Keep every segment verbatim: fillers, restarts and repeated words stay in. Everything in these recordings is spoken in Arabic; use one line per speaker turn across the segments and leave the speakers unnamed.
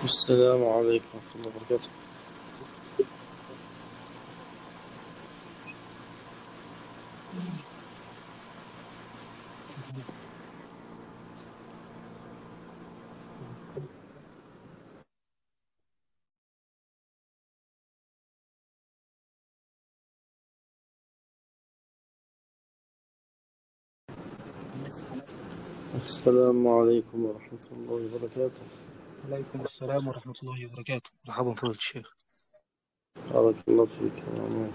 السلام عليكم ورحمة الله وبركاته. السلام عليكم ورحمة الله وبركاته.
عليكم السلام ورحمة الله وبركاته. مرحبا فضيلة الشيخ.
بارك الله فيك يا عمر.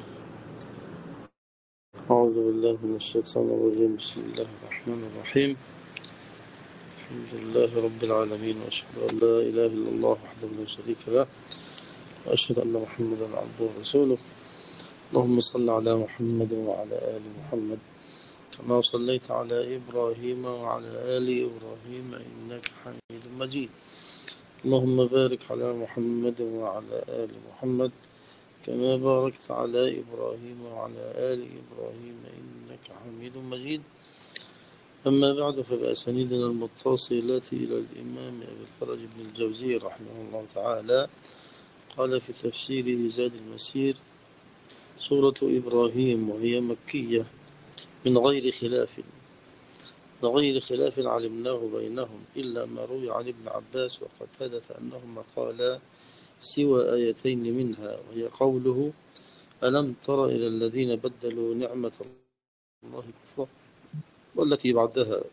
أعوذ بالله من الشيطان الرجيم. بسم الله الرحمن الرحيم. الحمد لله رب العالمين، وأشهد أن لا إله إلا الله وحده لا شريك له، وأشهد أن محمدا عبده ورسوله. اللهم صل على محمد وعلى آل محمد كما صليت على إبراهيم وعلى آل إبراهيم إنك حميد مجيد. اللهم بارك على محمد وعلى آل محمد كما باركت على إبراهيم وعلى آل إبراهيم إنك حميد مجيد. أما بعد، فبأسانيدنا المتصلة إلى الإمام أبي الفرج بن الجوزي رحمه الله تعالى قال في تفسير زاد المسير: سورة إبراهيم وهي مكية من غير خلاف من غير خلاف علمناه بينهم، إلا ما روي عن ابن عباس وقتادة أنهما قالا سوى آيتين منها، وهي قوله: ألم تر إلى الذين بدلوا نعمة الله كفرا، والتي بعدها.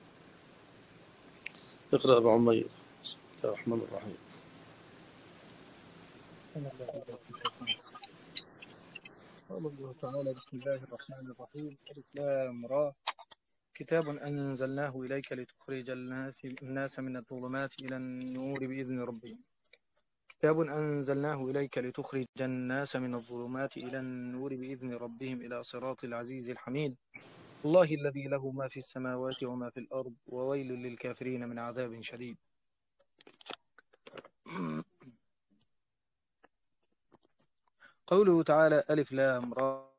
اقرأ أبو عمير. بسم الله الرحمن الرحيم.
قال الله تعالى: بسم الله الرحمن الرحيم. ألف لام را. كتاب أنزلناه إليك لتخرج الناس الناس من الظلمات إلى النور بإذن ربهم. كتاب أنزلناه إليك لتخرج الناس من الظلمات إلى النور بإذن ربهم إلى صراط العزيز الحميد. الله الذي له ما في السماوات وما في الأرض، وويل للكافرين من عذاب شديد. قوله تعالى: ألف لام را.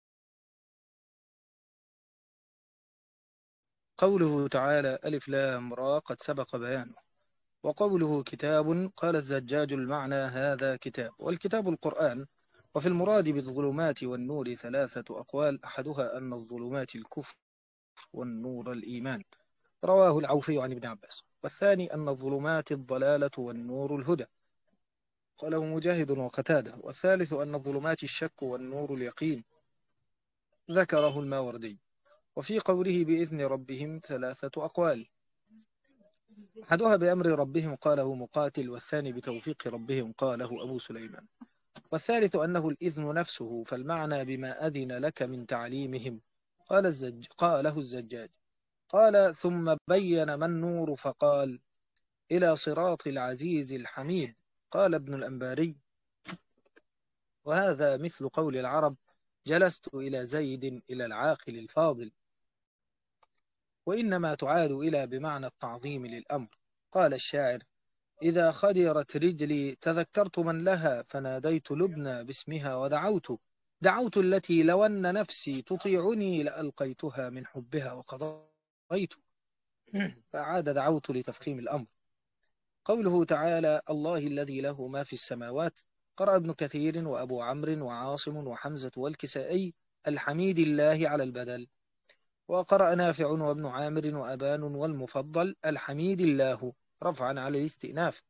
قوله تعالى: ألف لام را قد سبق بيانه. وقوله كتاب، قال الزجاج: المعنى هذا كتاب، والكتاب القرآن. وفي المراد بالظلمات والنور ثلاثة أقوال، أحدها أن الظلمات الكفر والنور الإيمان، رواه العوفي عن ابن عباس. والثاني أن الظلمات الضلالة والنور الهدى، قاله مجاهد وقتادة. والثالث أن الظلمات الشك والنور اليقين، ذكره الماوردي. وفي قوله بإذن ربهم ثلاثة أقوال، أحدها بأمر ربهم قاله مقاتل، والثاني بتوفيق ربهم قاله أبو سليمان. والثالث أنه الإذن نفسه، فالمعنى بما أذن لك من تعليمهم، قال الزج قاله الزجاج. قال ثم بين ما النور فقال: إلى صراط العزيز الحميد، قال ابن الأنباري. وهذا مثل قول العرب: جلست إلى زيد إلى العاقل الفاضل. وإنما تعاد إلى بمعنى التعظيم للأمر. قال الشاعر: إذا خدرت رجلي تذكرت من لها، فناديت لبنى باسمها ودعوت دعوت التي لو أن نفسي تطيعني لألقيتها من حبها وقضيت. فعاد دعوت لتفخيم الأمر. قوله تعالى: الله الذي له ما في السماوات، قرأ ابن كثير وأبو عمرو وعاصم وحمزة والكسائي: الحميد الله على البدل. وقرأ نافع وابن عامر وأبان والمفضل: الحميد الله رفعا على الاستئناف.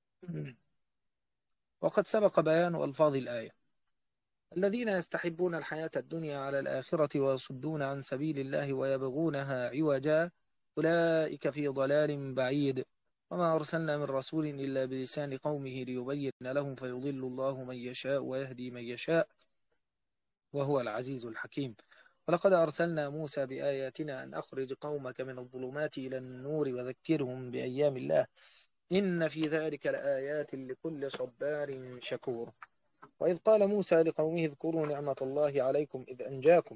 وقد سبق بيان ألفاظ الآية: الذين يستحبون الحياة الدنيا على الآخرة ويصدون عن سبيل الله ويبغونها عوجا، أولئك في ضلال بعيد. وما أرسلنا من رسول إلا بلسان قومه ليبين لهم، فيضل الله من يشاء ويهدي من يشاء، وهو العزيز الحكيم. ولقد أرسلنا موسى بآياتنا أن أخرج قومك من الظلمات إلى النور وذكرهم بأيام الله، إن في ذلك لآيات لكل صبار شكور. وإذ قال موسى لقومه: اذكروا نعمة الله عليكم إذ أنجاكم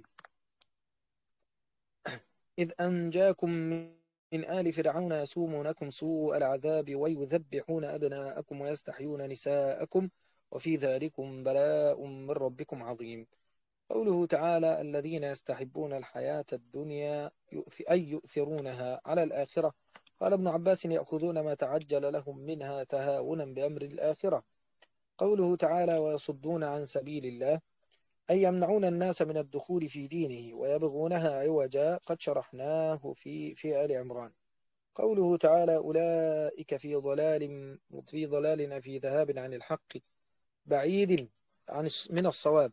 إذ أنجاكم من آل فرعون يسومونكم سوء العذاب ويذبحون أبناءكم ويستحيون نساءكم، وفي ذلكم بلاء من ربكم عظيم. قوله تعالى: الذين يستحبون الحياة الدنيا أي يؤثرونها على الآخرة، قال ابن عباس يأخذون ما تعجل لهم منها تهاونا بأمر الآخرة. قوله تعالى ويصدون عن سبيل الله أي يمنعون الناس من الدخول في دينه ويبغونها عوجا، قد شرحناه في في آل عمران. قوله تعالى أولئك في ضلال في ضلال في ذهاب عن الحق بعيد عن من الصواب.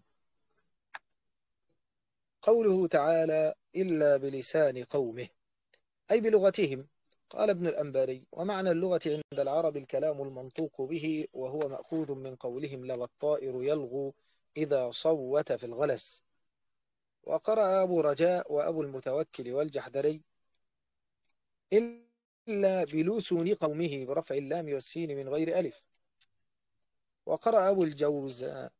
قوله تعالى إلا بلسان قومه أي بلغتهم. قال ابن الأنباري ومعنى اللغة عند العرب الكلام المنطوق به، وهو مأخوذ من قولهم لغى الطائر يلغو إذا صوت في الغلس. وقرأ أبو رجاء وأبو المتوكل والجحدري إلا بلسون قومه برفع اللام والسين من غير ألف. وقرأ أبو الجوزاء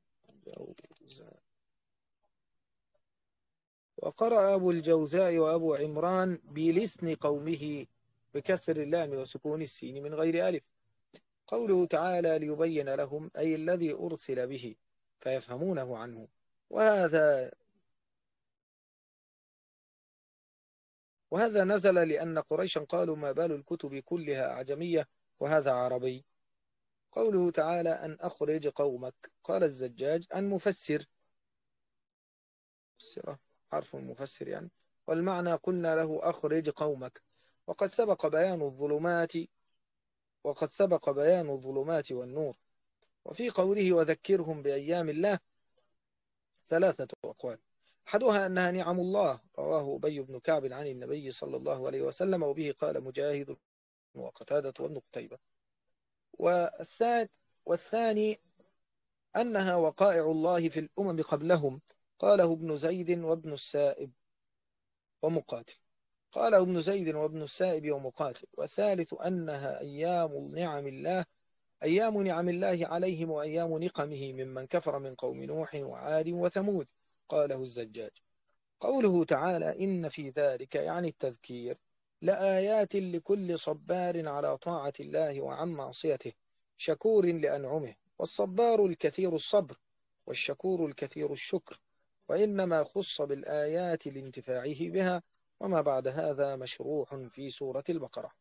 وقرأ أبو الجوزاء وأبو عمران بلسن قومه بكسر اللام وسكون السين من غير ألف. قوله تعالى ليبين لهم أي الذي أرسل به فيفهمونه عنه. وهذا وهذا نزل لأن قريشا قالوا ما بال الكتب كلها أعجمية وهذا عربي. قوله تعالى أن أخرج قومك قال الزجاج عن مفسر حرف المفسر يعني، والمعنى قلنا له أخرج قومك. وقد سبق بيان الظلمات وقد سبق بيان الظلمات والنور. وفي قوله وذكرهم بأيام الله ثلاثة أقوال، أحدها أنها نعم الله، رواه أبي بن كعب عن النبي صلى الله عليه وسلم، وبه قال مجاهد وقتادة وابن قتيبة. والثاني أنها وقائع الله في الأمم قبلهم، قاله ابن زيد وابن السائب ومقاتل قاله ابن زيد وابن السائب ومقاتل. والثالث أنها أيام نعم الله أيام نعم الله عليهم وأيام نقمه ممن كفر من قوم نوح وعاد وثمود، قاله الزجاج. قوله تعالى إن في ذلك يعني التذكير لآيات لكل صبار على طاعة الله وعن معصيته شكور لأنعمه. والصبار الكثير الصبر والشكور الكثير الشكر، وإنما خص بالآيات لانتفاعه بها، وما بعد هذا مشروح في سورة البقرة.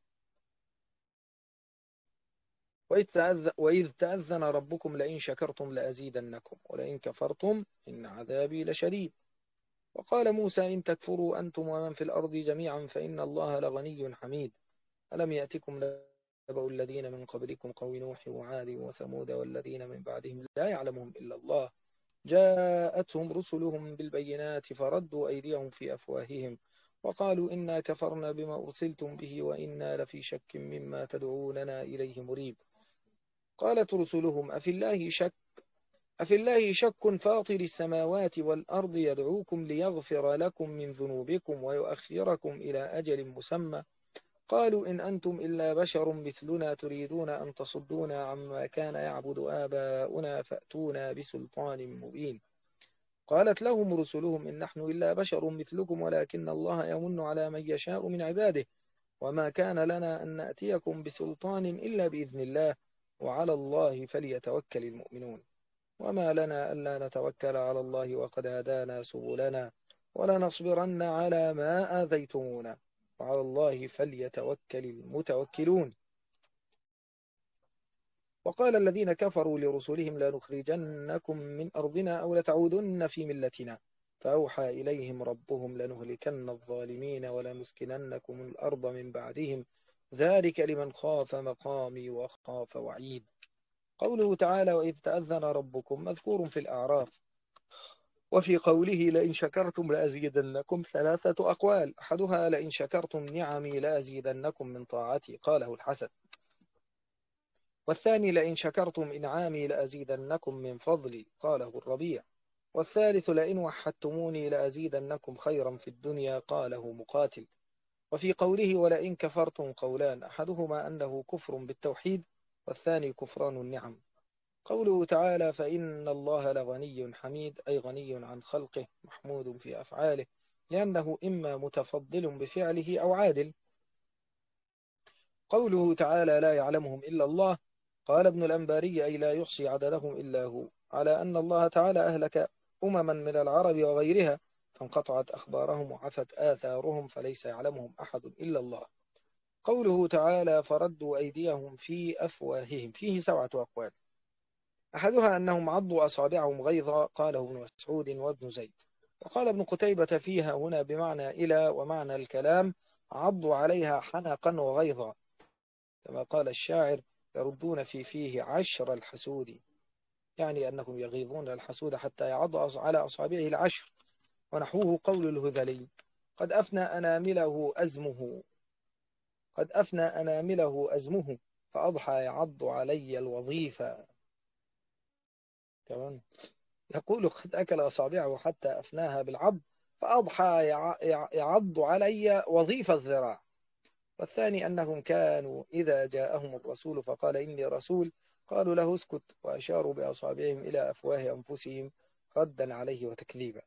وإذ تأذن ربكم لئن شكرتم لأزيدنكم ولئن كفرتم إن عذابي لشديد. وقال موسى إن تكفروا أنتم ومن في الأرض جميعا فإن الله لغني حميد. ألم يأتكم نبأ الذين من قبلكم قوم نوح وعاد وثمود والذين من بعدهم لا يعلمهم إلا الله جاءتهم رسلهم بالبينات فردوا أيديهم في أفواههم وقالوا إنا كفرنا بما أرسلتم به وإنا لفي شك مما تدعوننا إليه مريب. قالت رسلهم أفي الله شك أفي الله شك فاطر السماوات والأرض يدعوكم ليغفر لكم من ذنوبكم ويؤخركم إلى أجل مسمى قالوا إن أنتم إلا بشر مثلنا تريدون أن تصدونا عما كان يعبد آباؤنا فأتونا بسلطان مبين. قالت لهم رسلهم إن نحن إلا بشر مثلكم ولكن الله يمن على من يشاء من عباده وما كان لنا أن نأتيكم بسلطان إلا بإذن الله وعلى الله فليتوكل المؤمنون. وما لنا ألا نتوكل على الله وقد هدانا سبلنا ولنصبرن على ما آذيتمونا وعلى الله فليتوكل المتوكلون. وقال الذين كفروا لرسلهم لنخرجنكم من أرضنا أو لتعودن في ملتنا فأوحى إليهم ربهم لنهلكن الظالمين ولنسكننكم الأرض من بعدهم ذلك لمن خاف مقامي وخاف وعيد. قوله تعالى وإذ تأذن ربكم مذكور في الأعراف. وفي قوله لئن شكرتم لأزيدنكم ثلاثة أقوال، أحدها لئن شكرتم نعمي لأزيدنكم من طاعتي قاله الحسن. والثاني لئن شكرتم إنعامي لأزيدنكم من فضلي قاله الربيع. والثالث لئن وحدتموني لأزيدنكم خيرا في الدنيا قاله مقاتل. وفي قوله ولئن كفرتم قولان، أحدهما أنه كفر بالتوحيد والثاني كفران النعم. قوله تعالى فإن الله لغني حميد أي غني عن خلقه محمود في أفعاله لأنه إما متفضل بفعله أو عادل. قوله تعالى لا يعلمهم إلا الله، قال ابن الأنباري أي لا يحصي عددهم إلا هو، على أن الله تعالى أهلك أمما من العرب وغيرها فانقطعت أخبارهم وعفت آثارهم فليس يعلمهم أحد إلا الله. قوله تعالى فردوا أيديهم في أفواههم فيه سبعة أقوال. أحدها أنهم عضوا أصابعهم غيظا، قاله ابن مسعود وابن زيد. وقال ابن قتيبة فيها هنا بمعنى إلى، ومعنى الكلام عضوا عليها حنقا وغيظا، كما قال الشاعر يردون في فيه عشر الحسود، يعني أنهم يغيظون الحسود حتى يعض على أصابعه العشر. ونحوه قول الهذلي قد أفنى أنامله أزمه قد أفنى أنامله أزمه فأضحى يعض علي الوظيفة. تمام. يقول قد أكل أصابعه حتى أفناها بالعض فأضحى يعض علي وظيف الذراع. والثاني أنهم كانوا إذا جاءهم الرسول فقال إني رسول قالوا له اسكت، وأشاروا بأصابعهم إلى أفواه أنفسهم ردا عليه وتكذيبا.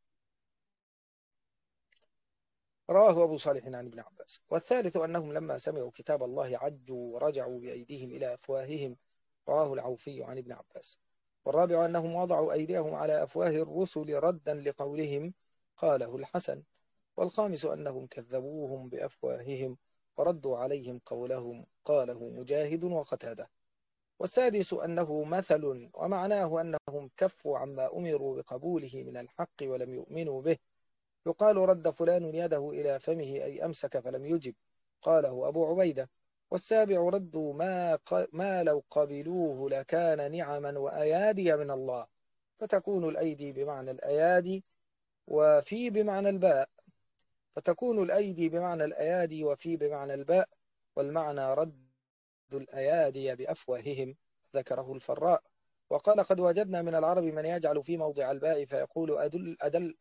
رواه أبو صالح عن ابن عباس. والثالث أنهم لما سمعوا كتاب الله عجوا ورجعوا بأيديهم إلى أفواههم، رواه العوفي عن ابن عباس. والرابع أنهم وضعوا أيديهم على أفواه الرسل ردا لقولهم، قاله الحسن. والخامس أنهم كذبوهم بأفواههم وردوا عليهم قولهم، قاله مجاهد وقتاده. والسادس أنه مثل، ومعناه أنهم كفوا عما أمروا بقبوله من الحق ولم يؤمنوا به. يقال رد فلان يده إلى فمه أي أمسك فلم يجب، قاله أبو عبيدة. والسابع ردوا ما, ما لو قبلوه لكان نعما وأيادي من الله، فتكون الأيدي بمعنى الأيادي وفي بمعنى الباء فتكون الأيدي بمعنى الأيادي وفي بمعنى الباء، والمعنى رد الأيادي بأفواههم، ذكره الفراء. وقال قد وجدنا من العرب من يجعل في موضع الباء فيقول أدل أدل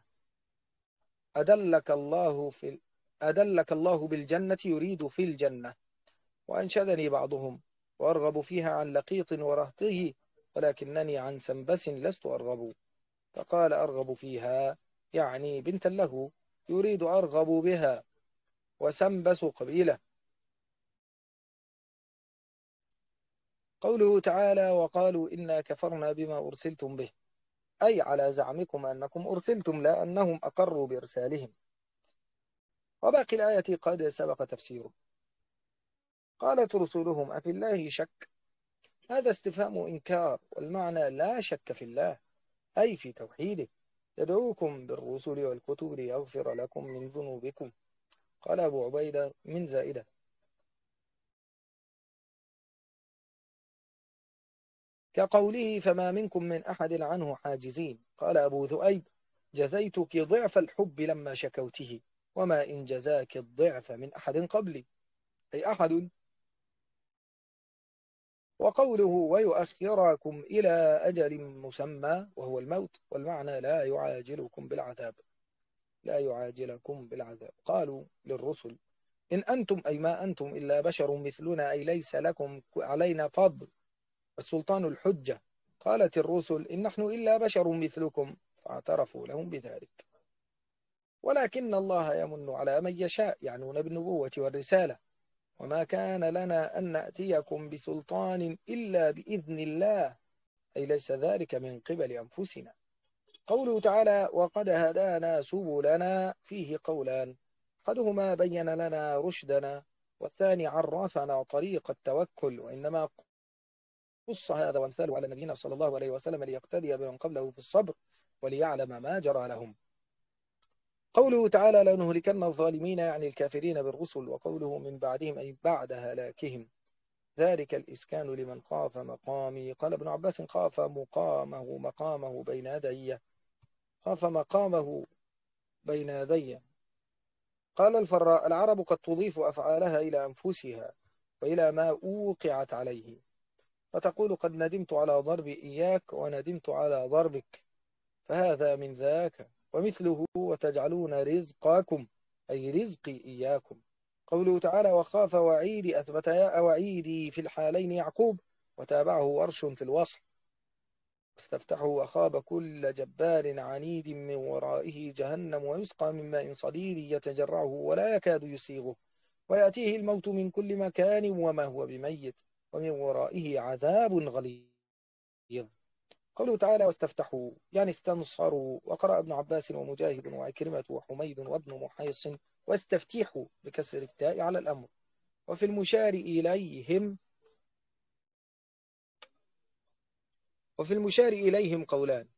أدلك الله في أدلك الله بالجنة يريد في الجنة. وأنشدني بعضهم وأرغب فيها عن لقيط ورهطه ولكنني عن سنبس لست أرغب، فقال أرغب فيها يعني بنتا له يريد أرغب بها، وسنبس قبيلة. قوله تعالى وقالوا إنا كفرنا بما أرسلتم به، أي على زعمكم أنكم أرسلتم لا أنهم أقروا بإرسالهم. وباقي الآية قد سبق تفسيره. قالت رسلهم أفي الله شك، هذا استفهام إنكار، والمعنى لا شك في الله أي في توحيده، يدعوكم بالرسل والكتب ليغفر لكم من ذنوبكم. قال أبو عبيدة من زائدة. كقوله فما منكم من أحد عنه حاجزين. قال أبو ذؤيب جزيتك ضعف الحب لما شكوته، وما إن جزاك الضعف من أحد قبلي، أي أحد. وقوله ويؤخركم إلى أجل مسمى وهو الموت، والمعنى لا يعاجلكم بالعذاب لا يعاجلكم بالعذاب. قالوا للرسل إن أنتم أي ما أنتم إلا بشر مثلنا، أي ليس لكم علينا فضل، السلطان الحجة. قالت الرسل إن نحن إلا بشر مثلكم، فاعترفوا لهم بذلك. ولكن الله يمن على من يشاء، يعنون بالنبوة والرسالة. وما كان لنا أن نأتيكم بسلطان إلا بإذن الله، أي ليس ذلك من قبل أنفسنا. قوله تعالى وقد هدانا سبلنا فيه قولان، أحدهما بين لنا رشدنا، والثاني عرفنا طريق التوكل. وإنما قص هذا وامثاله على نبينا صلى الله عليه وسلم ليقتدي بمن قبله في الصبر وليعلم ما جرى لهم. قوله تعالى لنهلكن الظالمين يعني الكافرين بالرسل. وقوله من بعدهم أي بعد هلاكهم، ذلك الإسكان لمن خاف مقامي. قال ابن عباس خاف مقامه مقامه بين يدي خاف مقامه بين يدي. قال الفراء العرب قد تضيف أفعالها إلى أنفسها وإلى ما أوقعت عليه، فتقول قد ندمت على ضرب إياك وندمت على ضربك، فهذا من ذاك. ومثله وتجعلون رزقكم أي رزقي إياكم. قوله تعالى وخاف وعيدي أثبت ياء وعيدي في الحالين يعقوب، وتابعه ورش في الوصل. استفتحوا وخاب كل جبار عنيد من ورائه جهنم ويسقى من ماء صديد يتجرعه ولا يكاد يسيغه ويأتيه الموت من كل مكان وما هو بميت ومن ورائه عذاب غليظ. قوله تعالى واستفتحوا يعني استنصروا. وقرأ ابن عباس ومجاهد وعكرمة وحميد وابن محيص واستفتيحوا بكسر التاء على الأمر، وفي المشار إليهم وفي المشار إليهم قولان،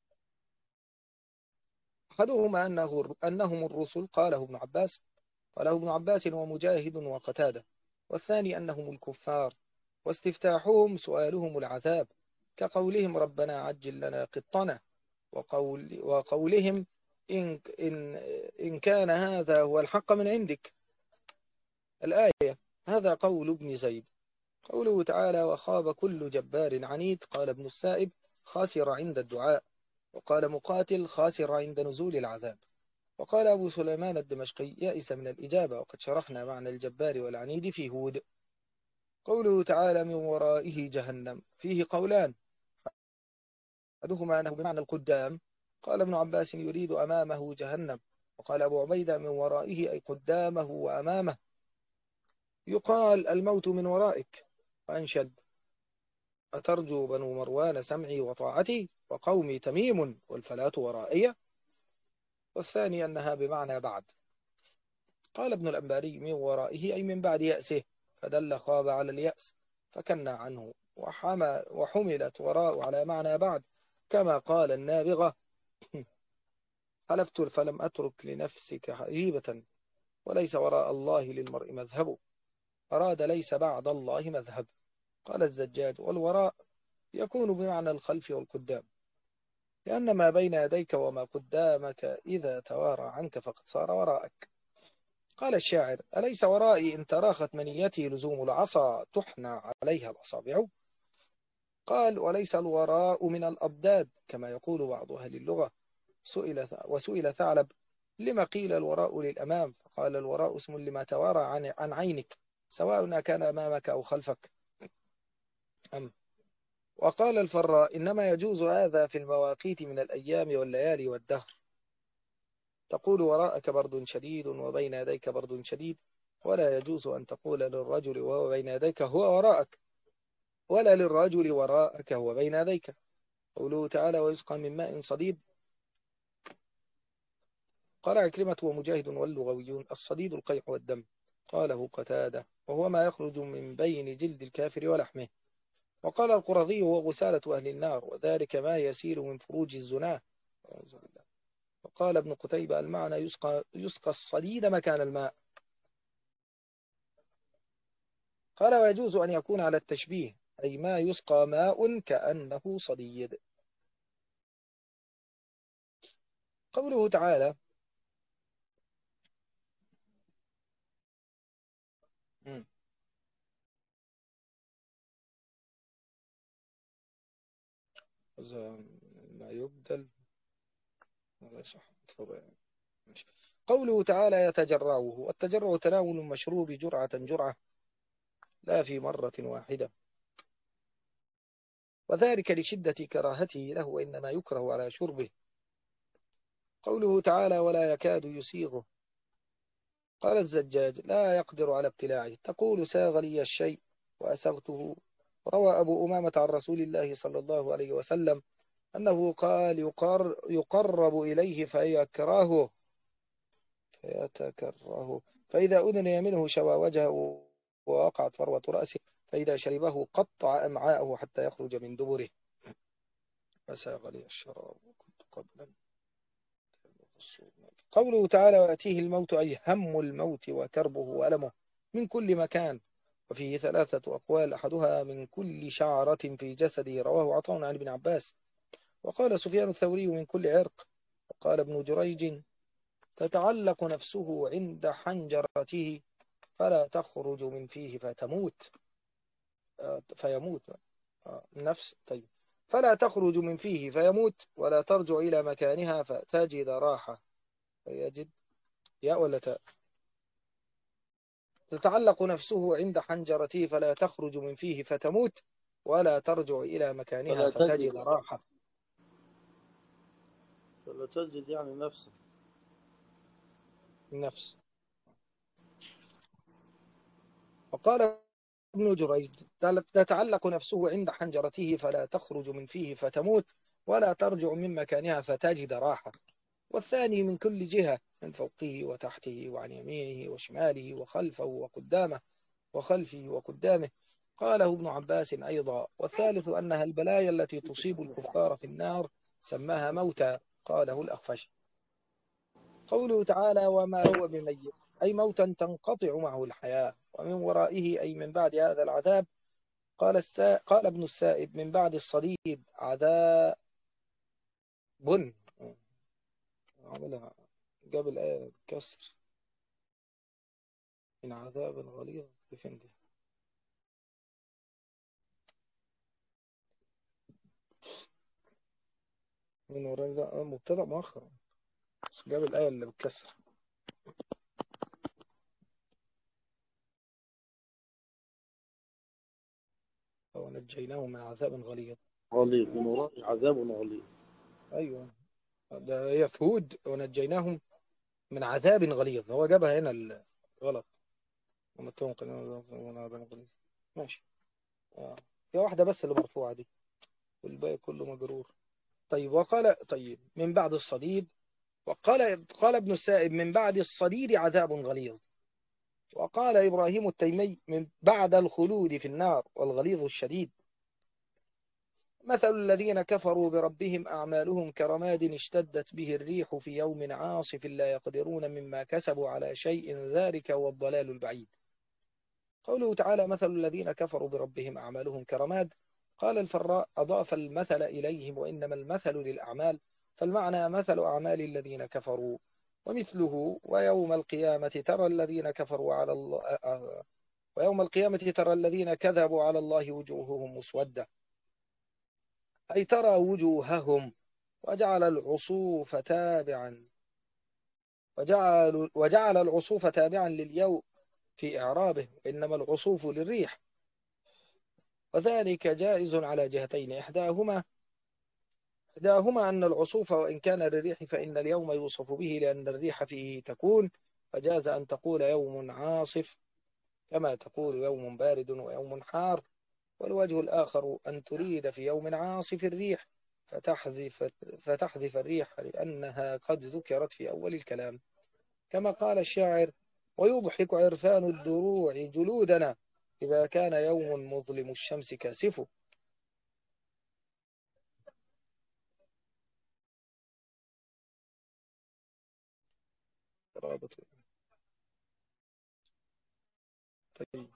أحدهما أنه أنهم الرسل قاله ابن عباس قاله ابن عباس ومجاهد وقتادة، والثاني أنهم الكفار، واستفتاحهم سؤالهم العذاب كقولهم ربنا عجل لنا قطنا، وقول وقولهم إن, إن, إن كان هذا هو الحق من عندك. الآية. هذا قول ابن زيد. قوله تعالى وخاب كل جبار عنيد، قال ابن السائب خاسر عند الدعاء، وقال مقاتل خاسر عند نزول العذاب، وقال أبو سليمان الدمشقي يئس من الإجابة، وقد شرحنا معنى الجبار والعنيد في هود. قوله تعالى من ورائه جهنم فيه قولان، أحدهما أنه بمعنى القدام، قال ابن عباس يريد أمامه جهنم، وقال أبو عبيدة من ورائه أي قدامه وأمامه. يقال الموت من ورائك. وأنشد أترجو بنو مروان سمعي وطاعتي، وقومي تميم والفلاة ورائية. والثاني أنها بمعنى بعد. قال ابن الأنباري من ورائه أي من بعد يأسه، فدل خاب على اليأس فكنا عنه، وحمل وحملت وراء على معنى بعد، كما قال النابغة حلفت فلم أترك لنفسك هيبة، وليس وراء الله للمرء مذهب، أراد ليس بعد الله مذهب. قال الزجاج والوراء يكون بمعنى الخلف والقدام، لأن ما بين يديك وما قدامك إذا توارى عنك فقد صار وراءك. قال الشاعر أليس ورائي إن تراخت منيتي لزوم العصا تحنى عليها الأصابع. قال وليس الوراء من الأضداد كما يقول بعض أهل اللغة. سئل وسئل ثعلب لما قيل الوراء للأمام، فقال الوراء اسم لما توارى عن, عن عينك سواء كان أمامك أو خلفك. أم وقال الفراء إنما يجوز هذا في المواقيت من الأيام والليالي والدهر، تقول وراءك برد شديد وبين يديك برد شديد، ولا يجوز أن تقول للرجل وهو بين يديك هو وراءك، ولا للرجل وراءك هو بين يديك. قوله تعالى ويسقى من ماء صديد. قال عكرمة ومجاهد واللغويون الصديد القيع والدم، قاله قتادة وهو ما يخرج من بين جلد الكافر ولحمه. وقال القرظي هو غسالة أهل النار، وذلك ما يسيل من فروج الزناه. وقال ابن قتيبة المعنى يسقى, يسقى الصديد مكان الماء. قال ويجوز أن يكون على التشبيه أي ما يسقى ماء كأنه صديد. قوله تعالى ما يبدل. قوله تعالى يتجرعه، والتجرع تناول المشروب جرعة جرعة لا في مرة واحدة، وذلك لشدة كراهته له وإنما يكره على شربه. قوله تعالى ولا يكاد يسيغه، قال الزجاج لا يقدر على ابتلاعه، تقول ساغ لي الشيء وأسغته. روى أبو أمامة عن رسول الله صلى الله عليه وسلم أنه قال يقر يقرب إليه فيكرهه فيتكرهه، فإذا أذن منه شوى وجهه ووقعت فروة رأسه، فإذا شربه قطع أمعاءه حتى يخرج من دبره. فساغ لي الشراب وكنت قبلا. قوله تعالى ويأتيه الموت أي هم الموت وكربه وألمه من كل مكان، وفيه ثلاثة أقوال أحدها من كل شعرة في جسده، رواه عطاء عن ابن عباس. وقال سفيان الثوري من كل عرق. وقال ابن جريج تتعلق نفسه عند حنجرته فلا تخرج من فيه فتموت فيموت النفس. طيب فلا تخرج من فيه فيموت ولا ترجع إلى مكانها فتجد راحة. فيجد يا ولا تاء. تتعلق نفسه عند حنجرته فلا تخرج من فيه فتموت ولا ترجع إلى مكانها
فلا
فتجد
تجد
راحة.
فلا تجد يعني نفسك.
النفس. وقال ابن جريج تتعلق نفسه عند حنجرته فلا تخرج من فيه فتموت ولا ترجع من مكانها فتجد راحة. والثاني من كل جهة من فوقه وتحته وعن يمينه وشماله وخلفه وقدامه وخلفه وقدامه. قاله ابن عباس أيضا. والثالث أنها البلايا التي تصيب الكفار في النار سماها موتى. قاله الأخفش. قوله تعالى وما هو بميت أي موتا تنقطع معه الحياة، ومن ورائه أي من بعد هذا العذاب. قال, السا... قال ابن السائب من بعد الصليب عذاب. عملها جاب الآية كسر من عذاب غليظ. فين دي؟ من وراء ده مبتدأ مؤخر، بس جاب الآية اللي بتكسر. ونجيناه من عذاب غليظ.
غليظ من وراء عذاب غليظ.
أيوة، ده هي في هود ونجيناهم من عذاب غليظ. هو جابها هنا الغلط. ومتهم قلنا من عذاب غليظ. ماشي. آه. هي واحدة بس اللي مرفوعة دي، والباقي كله مجرور. طيب وقال طيب من بعد الصليب. وقال قال ابن السائب من بعد الصليب عذاب غليظ. وقال إبراهيم التيمي من بعد الخلود في النار والغليظ الشديد. مثل الذين كفروا بربهم أعمالهم كرماد اشتدت به الريح في يوم عاصف لا يقدرون مما كسبوا على شيء ذلك هو الضلال البعيد. قوله تعالى مثل الذين كفروا بربهم أعمالهم كرماد. قال الفراء أضاف المثل إليهم وإنما المثل للأعمال، فالمعنى مثل أعمال الذين كفروا. ومثله ويوم القيامة ترى الذين كفروا على الله ويوم القيامة ترى الذين كذبوا على الله وجوههم مسودة، أي ترى وجوههم. وجعل العصوف تابعا وجعل, وجعل العصوف تابعا لليوم في إعرابه، إنما العصوف للريح. وذلك جائز على جهتين. إحداهما إحداهما أن العصوف وإن كان للريح فإن اليوم يوصف به لأن الريح فيه تكون، فجاز أن تقول يوم عاصف كما تقول يوم بارد ويوم حار. والوجه الآخر أن تريد في يوم عاصف الريح فتحذف, فتحذف الريح لأنها قد ذكرت في أول الكلام، كما قال الشاعر ويضحك عرفان الدروع جلودنا إذا كان يوم مظلم الشمس كاسف. طيب.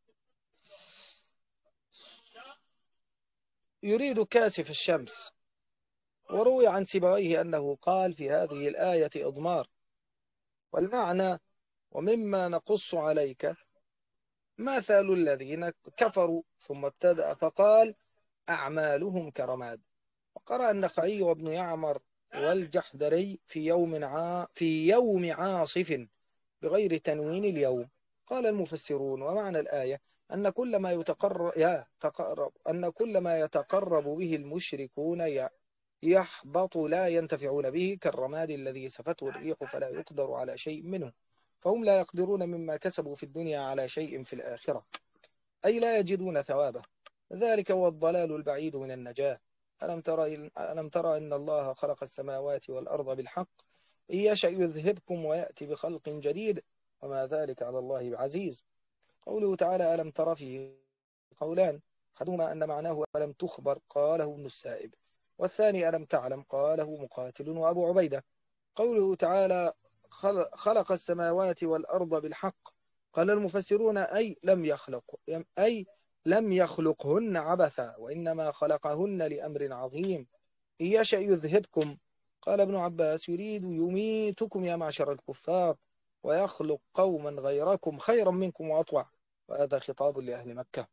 يريد كاسف الشمس. وروي عن سيبويه أنه قال في هذه الآية إضمار. والمعنى ومما نقص عليك مثل الذين كفروا، ثم ابتدأ فقال أعمالهم كرماد. وقرأ النخعي وابن يعمر والجحدري في يوم ع... في يوم عاصف بغير تنوين اليوم. قال المفسرون ومعنى الآية أن كل ما يتقرب يا تقرب أن كل ما يتقرب به المشركون يحبط لا ينتفعون به، كالرماد الذي سفته الريح فلا يقدر على شيء منه، فهم لا يقدرون مما كسبوا في الدنيا على شيء في الآخرة، أي لا يجدون ثوابه. ذلك هو الضلال البعيد من النجاة. ألم ترى ألم ترى إن الله خلق السماوات والأرض بالحق إن يشأ يذهبكم ويأتي بخلق جديد وما ذلك على الله بعزيز. قوله تعالى ألم ترى فيه قولان، أحدهما أن معناه ألم تخبر قاله ابن السائب، والثاني ألم تعلم قاله مقاتل وأبو عبيدة. قوله تعالى خلق السماوات والأرض بالحق، قال المفسرون أي لم يخلق أي لم يخلقهن عبثا، وإنما خلقهن لأمر عظيم. إن يشأ يذهبكم. قال ابن عباس يريد يميتكم يا معشر الكفار ويخلق قوما غيركم خيرا منكم وأطوع، وهذا خطاب لأهل مكة.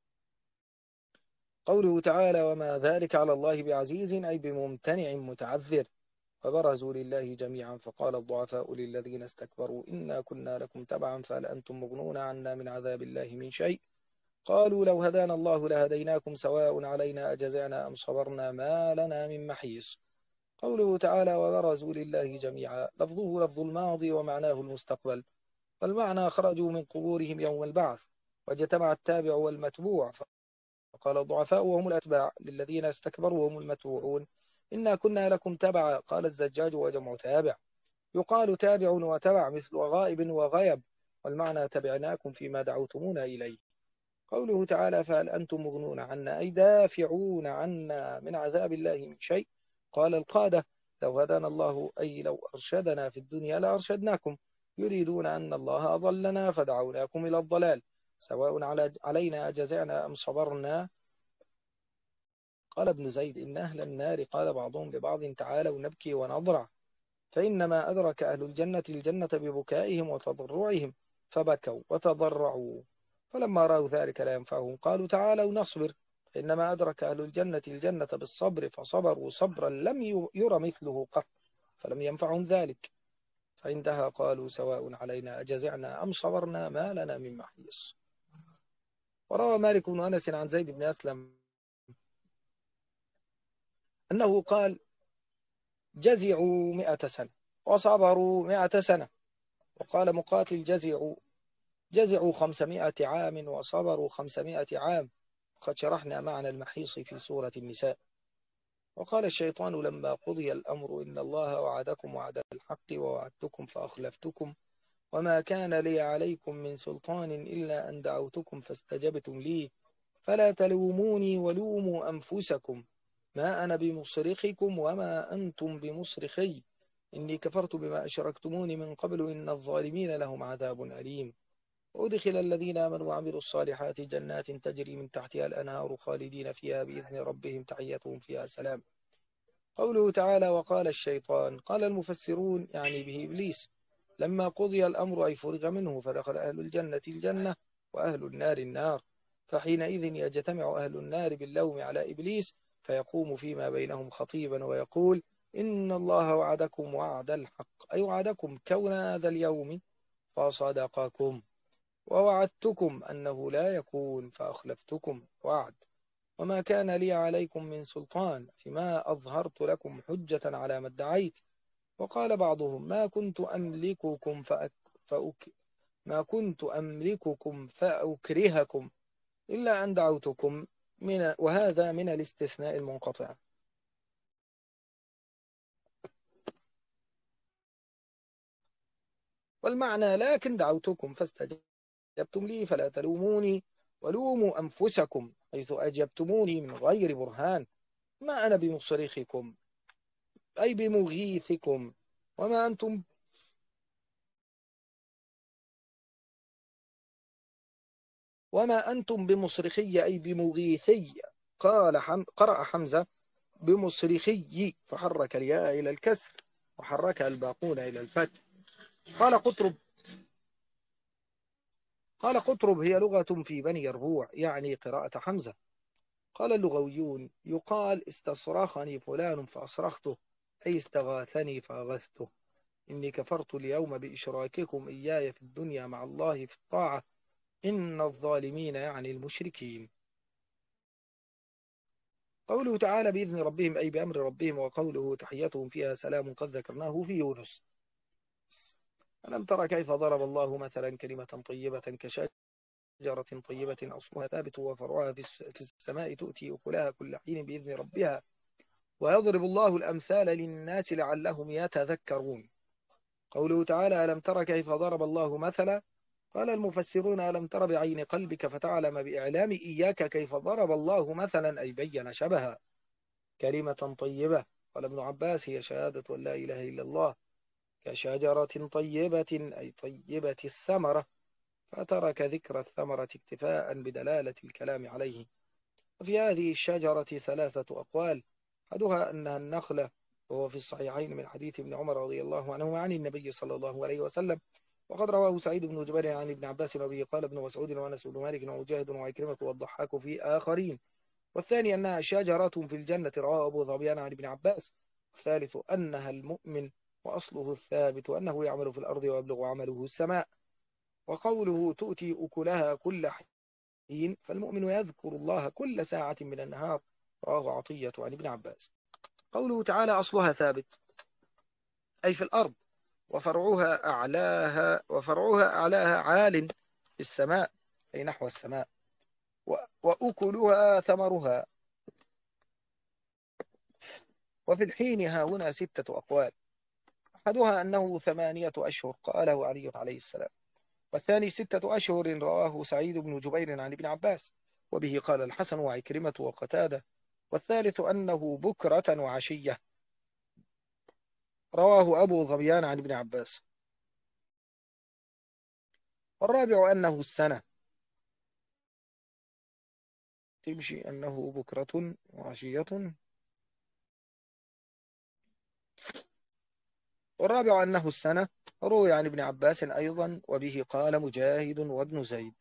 قوله تعالى وما ذلك على الله بعزيز أي بممتنع متعذر. فبرزوا لله جميعا فقال الضعفاء للذين استكبروا إنا كنا لكم تبعا فهل أنتم مغنون عنا من عذاب الله من شيء. قالوا لو هدانا الله لهديناكم سواء علينا أجزعنا أم صبرنا ما لنا من محيص. قوله تعالى وبرزوا لله جميعا لفظه لفظ الماضي ومعناه المستقبل، فالمعنى خرجوا من قبورهم يوم البعث واجتمع التابع والمتبوع. فقال الضعفاء وهم الأتباع للذين استكبروا وهم المتبوعون إنا كنا لكم تبعا. قال الزجاج وجمع تابع. يقال تابع وتبع مثل غائب وغيب، والمعنى تبعناكم فيما دعوتمونا إليه. قوله تعالى فهل أنتم مغنون عنا أي دافعون عنا من عذاب الله من شيء. قال القادة لو هدانا الله أي لو أرشدنا في الدنيا لأرشدناكم، يريدون أن الله أضلنا فدعوناكم إلى الضلال سواء علينا أجزعنا أم صبرنا. قال ابن زيد إن أهل النار قال بعضهم لبعض تعالوا نبكي ونضرع، فإنما أدرك أهل الجنة الجنة ببكائهم وتضرعهم فبكوا وتضرعوا، فلما رأوا ذلك لا ينفعهم قالوا تعالوا نصبر، فإنما أدرك أهل الجنة الجنة بالصبر فصبروا صبرا لم ير مثله قط فلم ينفعهم ذلك، فعندها قالوا سواء علينا أجزعنا أم صبرنا ما لنا من محيص. وروى مالك بن أنس عن زيد بن أسلم أنه قال جزعوا مئة سنة وصبروا مئة سنة. وقال مقاتل جزعوا جزعوا خمسمائة عام وصبروا خمسمائة عام، وقد شرحنا معنى المحيص في سورة النساء. وقال الشيطان لما قضي الأمر إن الله وعدكم وعد الحق ووعدتكم فأخلفتكم وما كان لي عليكم من سلطان إلا أن دعوتكم فاستجبتم لي فلا تلوموني ولوموا أنفسكم ما أنا بمصرخكم وما أنتم بمصرخي إني كفرت بما أشركتموني من قبل إن الظالمين لهم عذاب أليم. وأدخل الذين آمنوا وعملوا الصالحات جنات تجري من تحتها الأنهار خالدين فيها بإذن ربهم تحيتهم فيها سلام. قوله تعالى وقال الشيطان قال المفسرون يعني به إبليس لما قضي الأمر أي فرغ منه فدخل أهل الجنة الجنة وأهل النار النار، فحينئذ يجتمع أهل النار باللوم على إبليس فيقوم فيما بينهم خطيبا ويقول إن الله وعدكم وعد الحق أي وعدكم كون هذا اليوم فصدقكم ووعدتكم أنه لا يكون فأخلفتكم وعد وما كان لي عليكم من سلطان فيما أظهرت لكم حجة على ما ادعيت. وقال بعضهم ما كنت أملككم فأك فأك ما كنت أملككم فأكرهكم إلا أن دعوتكم من وهذا من الاستثناء المنقطع. والمعنى لكن دعوتكم فاستجبتم لي فلا تلوموني ولوموا أنفسكم حيث أجبتموني من غير برهان ما أنا بمصرخكم أي بمغيثكم وما أنتم وما أنتم بمصرخي أي بمغيثي. قال حم قرأ حمزة بمصرخي فحرك الياء إلى الكسر وحرك الباقون إلى الفتح. قال قطرب قال قطرب هي لغة في بني يربوع يعني قراءة حمزة. قال اللغويون يقال استصرخني فلان فأصرخته أي استغاثني فأغثته. إني كفرت اليوم بإشراككم إياي في الدنيا مع الله في الطاعة إن الظالمين يعني المشركين. قوله تعالى بإذن ربهم أي بأمر ربهم، وقوله تحيتهم فيها سلام قد ذكرناه في يونس. ألم ترى كيف ضرب الله مثلا كلمة طيبة كشجرة طيبة أصلها ثابت وفرعها في السماء تؤتي أكلها كل حين بإذن ربها ويضرب الله الأمثال للناس لعلهم يتذكرون. قوله تعالى ألم ترى كيف ضرب الله مثلا. قال المفسرون ألم تر بعين قلبك فتعلم بإعلام إياك كيف ضرب الله مثلا أي بين شبها كلمة طيبة. قال ابن عباس هي شهادة لا إله إلا الله كشجرة طيبة أي طيبة الثمرة فترك ذكر الثمرة اكتفاء بدلالة الكلام عليه. وفي هذه الشجرة ثلاثة أقوال أحدها أنها النخلة وهو في الصحيحين من حديث ابن عمر رضي الله عنه عن النبي صلى الله عليه وسلم وقد رواه سعيد بن جبير عن ابن عباس وأبي قال ابن مسعود وأنس بن مالك ومجاهد وعكرمة والضحاك في آخرين. والثاني أنها شجرة في الجنة رواه أبو ظبيان عن ابن عباس. الثالث أنها المؤمن وأصله الثابت وأنه يعمل في الأرض ويبلغ عمله السماء. وقوله تؤتي أكلها كل حين فالمؤمن يذكر الله كل ساعة من النهار رواه عطية عن ابن عباس. قوله تعالى أصلها ثابت أي في الأرض وفرعها أعلاها وفرعها أعلاها عال في السماء أي نحو السماء وأكلها ثمرها. وفي الحين ها هنا ستة أقوال أحدها أنه ثمانية أشهر قاله علي عليه السلام والثاني ستة أشهر رواه سعيد بن جبير عن ابن عباس، وبه قال الحسن وعكرمة وقتادة. والثالث أنه بكرة وعشية، رواه أبو ظبيان عن ابن عباس. والرابع أنه السنة، تمشي أنه بكرة وعشية. والرابع أنه السنة، روي عن ابن عباس أيضا، وبه قال مجاهد وابن زيد.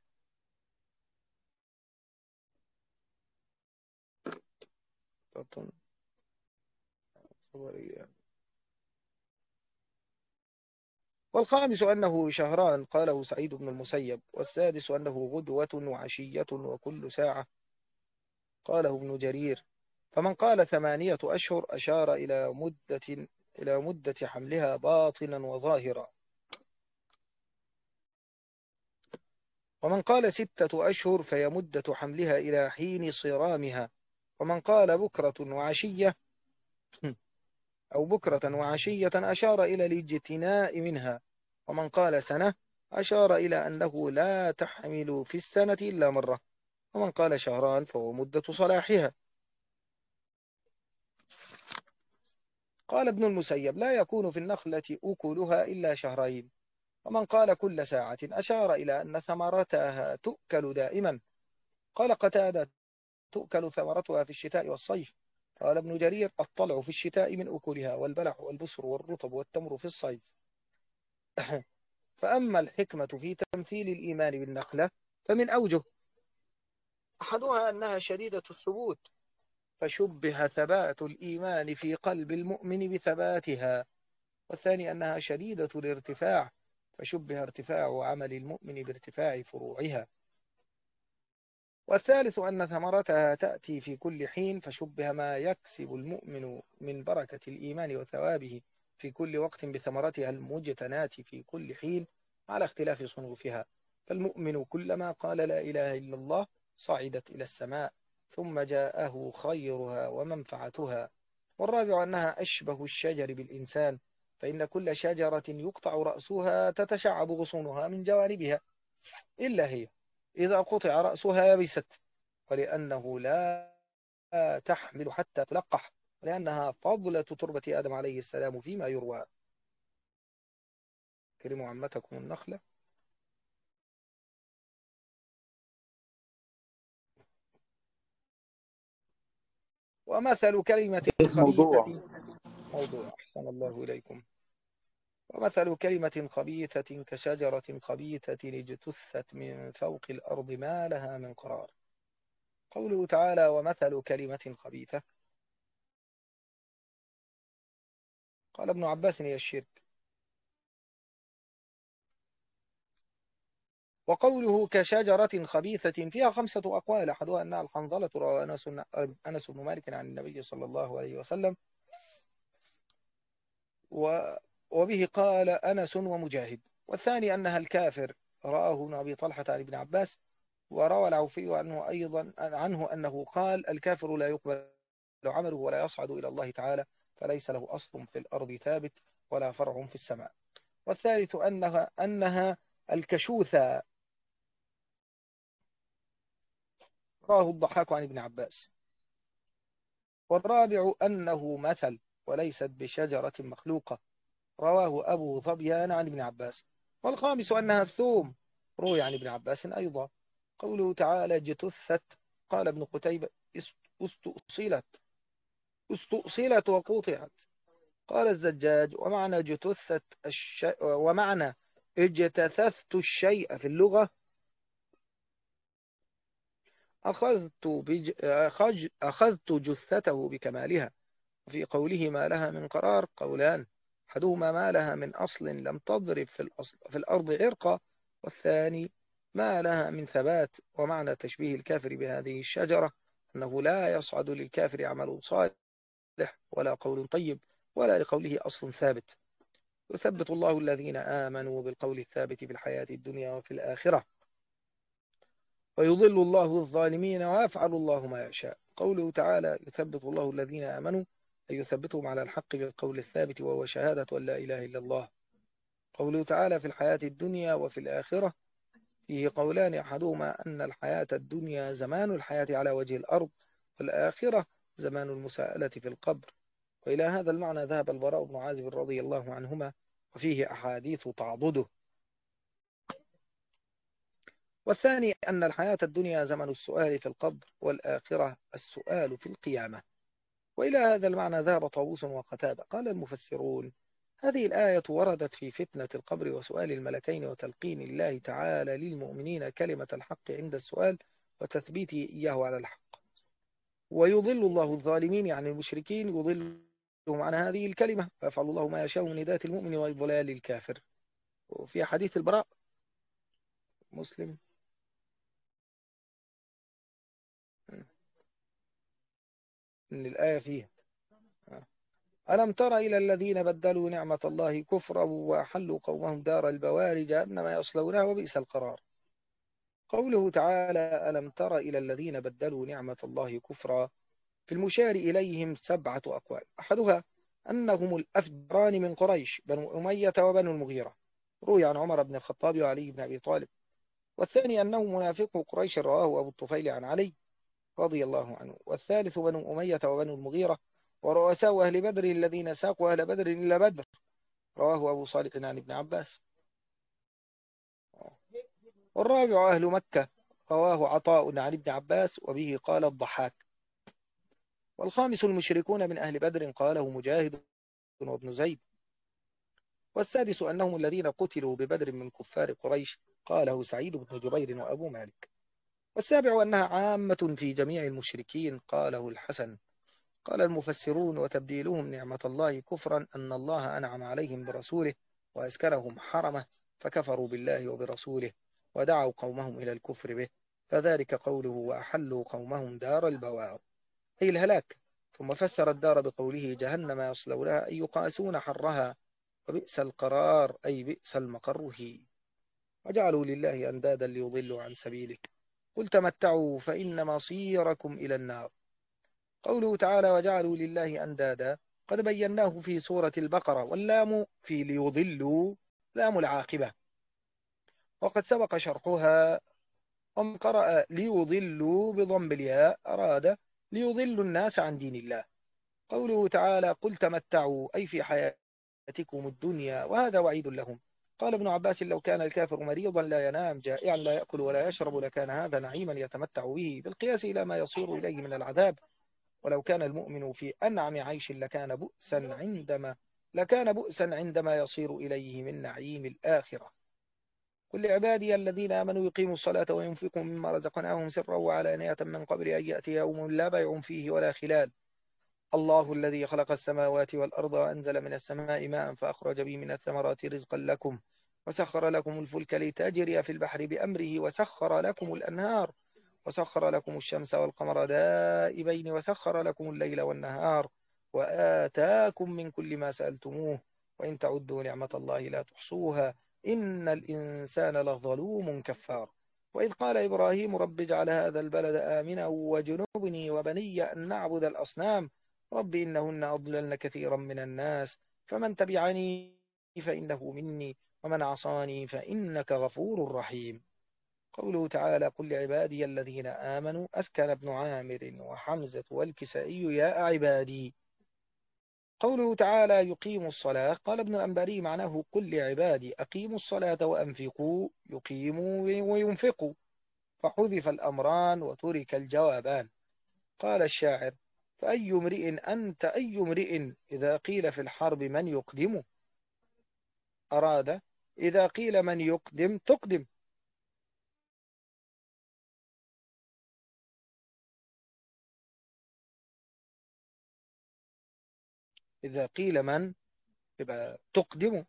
والخامس أنه شهران، قاله سعيد بن المسيب. والسادس أنه غدوة وعشية وكل ساعة، قاله ابن جرير. فمن قال ثمانية أشهر أشار إلى مدة إلى مدة حملها باطنا وظاهرا. ومن قال ستة أشهر فهي مدة حملها إلى حين صرامها. ومن قال بكرة وعشية أو بكرة وعشية أشار إلى الاجتناء منها. ومن قال سنة أشار إلى أنه لا تحمل في السنة إلا مرة. ومن قال شهران فهو مدة صلاحها. قال ابن المسيب لا يكون في النخلة أكلها إلا شهرين. ومن قال كل ساعة أشار إلى أن ثمرتها تؤكل دائما. قال قتادة تؤكل ثمرتها في الشتاء والصيف. قال ابن جرير الطلع في الشتاء من أكلها، والبلح والبسر والرطب والتمر في الصيف. فأما الحكمة في تمثيل الإيمان بالنخلة فمن أوجه: أحدها أنها شديدة الثبوت، فشبه ثبات الإيمان في قلب المؤمن بثباتها. والثاني أنها شديدة الارتفاع، فشبه ارتفاع عمل المؤمن بارتفاع فروعها. والثالث أن ثمرتها تأتي في كل حين، فشبه ما يكسب المؤمن من بركة الإيمان وثوابه في كل وقت بثمرتها المجتناة في كل حين على اختلاف صنوفها. فالمؤمن كلما قال لا إله إلا الله صعدت إلى السماء، ثم جاءه خيرها ومنفعتها. والرابع أنها أشبه الشجر بالإنسان، فإن كل شجرة يقطع رأسها تتشعب غصونها من جوانبها إلا هي، إذا قطع رأسها يبست، ولأنه لا تحمل حتى تلقح، لأنها فضلة تربة آدم عليه السلام فيما يروى. كرموا عمتكم النخلة. ومثل كلمة
موضوع.
خبيثة موضوع أحسن الله إليكم. ومثل كلمة خبيثة كشجرة خبيثة اجتثت من فوق الأرض ما لها من قرار. قوله تعالى ومثل كلمة خبيثة، قال ابن عباس هي الشرك. وقوله كشجرة خبيثة فيها خمسة أقوال، أحدها أنها الحنظلة، رواه أنس أنس بن مالك عن النبي صلى الله عليه وسلم، وبه قال أنس ومجاهد. والثاني أنها الكافر، رآه ابن أبي طلحة عن ابن عباس. وروى العوفي عنه أيضا عنه أنه قال الكافر لا يقبل عمله ولا يصعد إلى الله تعالى، فليس له أصل في الأرض ثابت ولا فرع في السماء. والثالث أنها, أنها الكشوثة، راه الضحاك عن ابن عباس. والرابع أنه مثل وليست بشجرة مخلوقة، رواه أبو ظبيان عن ابن عباس. والخامس أنها الثوم، روي عن ابن عباس أيضا. قوله تعالى جتثت، قال ابن قتيبة استؤصلت استؤصلت وقطعت. قال الزجاج ومعنى جتثت الشيء ومعنى اجتثثت الشيء في اللغة أخذت, بج... أخج... أخذت جثته بكمالها. وفي قوله ما لها من قرار قولان: أحدهما ما لها من أصل لم تضرب في, الأصل في الأرض عرقا، والثاني ما لها من ثبات. ومعنى تشبيه الكافر بهذه الشجرة أنه لا يصعد للكافر عمل صالح ولا قول طيب ولا لقوله أصل ثابت. يثبت الله الذين آمنوا بالقول الثابت في الحياة الدنيا وفي الآخرة، ويضل الله الظالمين ويفعل الله ما يشاء. قوله تعالى يثبت الله الذين آمنوا أي يثبتهم على الحق بالقول الثابت، وهو شهادة أن لا إله إلا الله. قوله تعالى في الحياة الدنيا وفي الآخرة فيه قولان، أحدهما أن الحياة الدنيا زمان الحياة على وجه الأرض، والآخرة زمان المساءلة في القبر. وإلى هذا المعنى ذهب البراء بن عازب رضي الله عنهما، وفيه أحاديث تعضده. والثاني أن الحياة الدنيا زمن السؤال في القبر، والآخرة السؤال في القيامة. وإلى هذا المعنى ذهب طاووس وقتادة. قال المفسرون: هذه الآية وردت في فتنة القبر وسؤال الملكين وتلقين الله تعالى للمؤمنين كلمة الحق عند السؤال وتثبيته إياه على الحق. ويضل الله الظالمين يعني المشركين، يضلهم عن هذه الكلمة، فيفعل الله ما يشاء من هداية المؤمن وإضلال الكافر. وفي حديث البراء مسلم إن الآية فيها: ألم تر إلى الذين بدلوا نعمة الله كفرا وأحلوا قومهم دار البوار جهنم يصلونها وبئس القرار. قوله تعالى: ألم تر إلى الذين بدلوا نعمة الله كفرا، في المشار إليهم سبعة أقوال، أحدها أنهم الأفجران من قريش، بنو أمية وبنو المغيرة، روي عن عمر بن الخطاب وعلي بن أبي طالب. والثاني أنهم منافقو قريش، رواه أبو الطفيل عن علي رضي الله عنه. والثالث بنو أمية وبنو المغيرة ورؤساء أهل بدر الذين ساقوا أهل بدر إلى بدر، رواه أبو صالح عن ابن عباس. والرابع أهل مكة، رواه عطاء عن ابن عباس وبه قال الضحاك. والخامس المشركون من أهل بدر، قاله مجاهد وابن زيد. والسادس أنهم الذين قتلوا ببدر من كفار قريش، قاله سعيد بن جبير وأبو مالك. والسابع أنها عامة في جميع المشركين، قاله الحسن. قال المفسرون: وتبديلهم نعمة الله كفرا أن الله أنعم عليهم برسوله وأسكنهم حرمه فكفروا بالله وبرسوله ودعوا قومهم إلى الكفر به، فذلك قوله: وأحلوا قومهم دار البوار، أي الهلاك. ثم فسر الدار بقوله: جهنم يصلونها، أي يقاسون حرها، وبئس القرار، أي بئس المقر فيه. وجعلوا لله أندادا ليضلوا عن سبيله، قل تمتعوا فإن مصيركم إلى النار. قوله تعالى: وجعلوا لله أندادا، قد بيناه في سورة البقرة، واللام في ليضلوا لام العاقبة، وقد سبق شرحها. ومن قرأ ليضلوا بضم الياء أراد ليضلوا الناس عن دين الله. قوله تعالى: قل تمتعوا، أي في حياتكم الدنيا، وهذا وعيد لهم. قال ابن عباس: لو كان الكافر مريضا لا ينام جائعا لا يأكل ولا يشرب لكان هذا نعيما يتمتع به، بالقياس إلى ما يصير إليه من العذاب. ولو كان المؤمن في أنعم عيش لكان بؤسا عندما لكان بؤسا عندما يصير إليه من نعيم الآخرة. قل لعبادي الذين آمنوا يقيموا الصلاة وينفقوا مما رزقناهم سرا وعلانية من قبل أن يأتي يوم لا بيع فيه ولا خلال. الله الذي خلق السماوات والأرض وأنزل من السماء ماء فأخرج به من الثمرات رزقا لكم، وسخر لكم الفلك لتجري في البحر بأمره، وسخر لكم الأنهار، وسخر لكم الشمس والقمر دائبين، وسخر لكم الليل والنهار، وآتاكم من كل ما سألتموه، وإن تعدوا نعمة الله لا تحصوها، إن الإنسان لظلوم كفار. وإذ قال إبراهيم: رب اجعل هذا البلد آمنا وجنبني وبني أن نعبد الأصنام، رب إنهن أضللن كثيرا من الناس، فمن تبعني فإنه مني، ومن عصاني فإنك غفور رحيم. قوله تعالى: قل لعبادي الذين آمنوا، أسكن ابن عامر وحمزة والكسائي يا عبادي. قوله تعالى: يقيم الصلاة، قال ابن الأنباري معناه: قل لعبادي أقيموا الصلاة وأنفقوا، يقيموا وينفقوا، فحذف الأمران وترك الجوابان. قال الشاعر: فأي امرئ أنت أي امرئ إذا قيل في الحرب من يقدم، أراد إذا قيل من يقدم تقدم. إذا قيل من يبقى تقدم.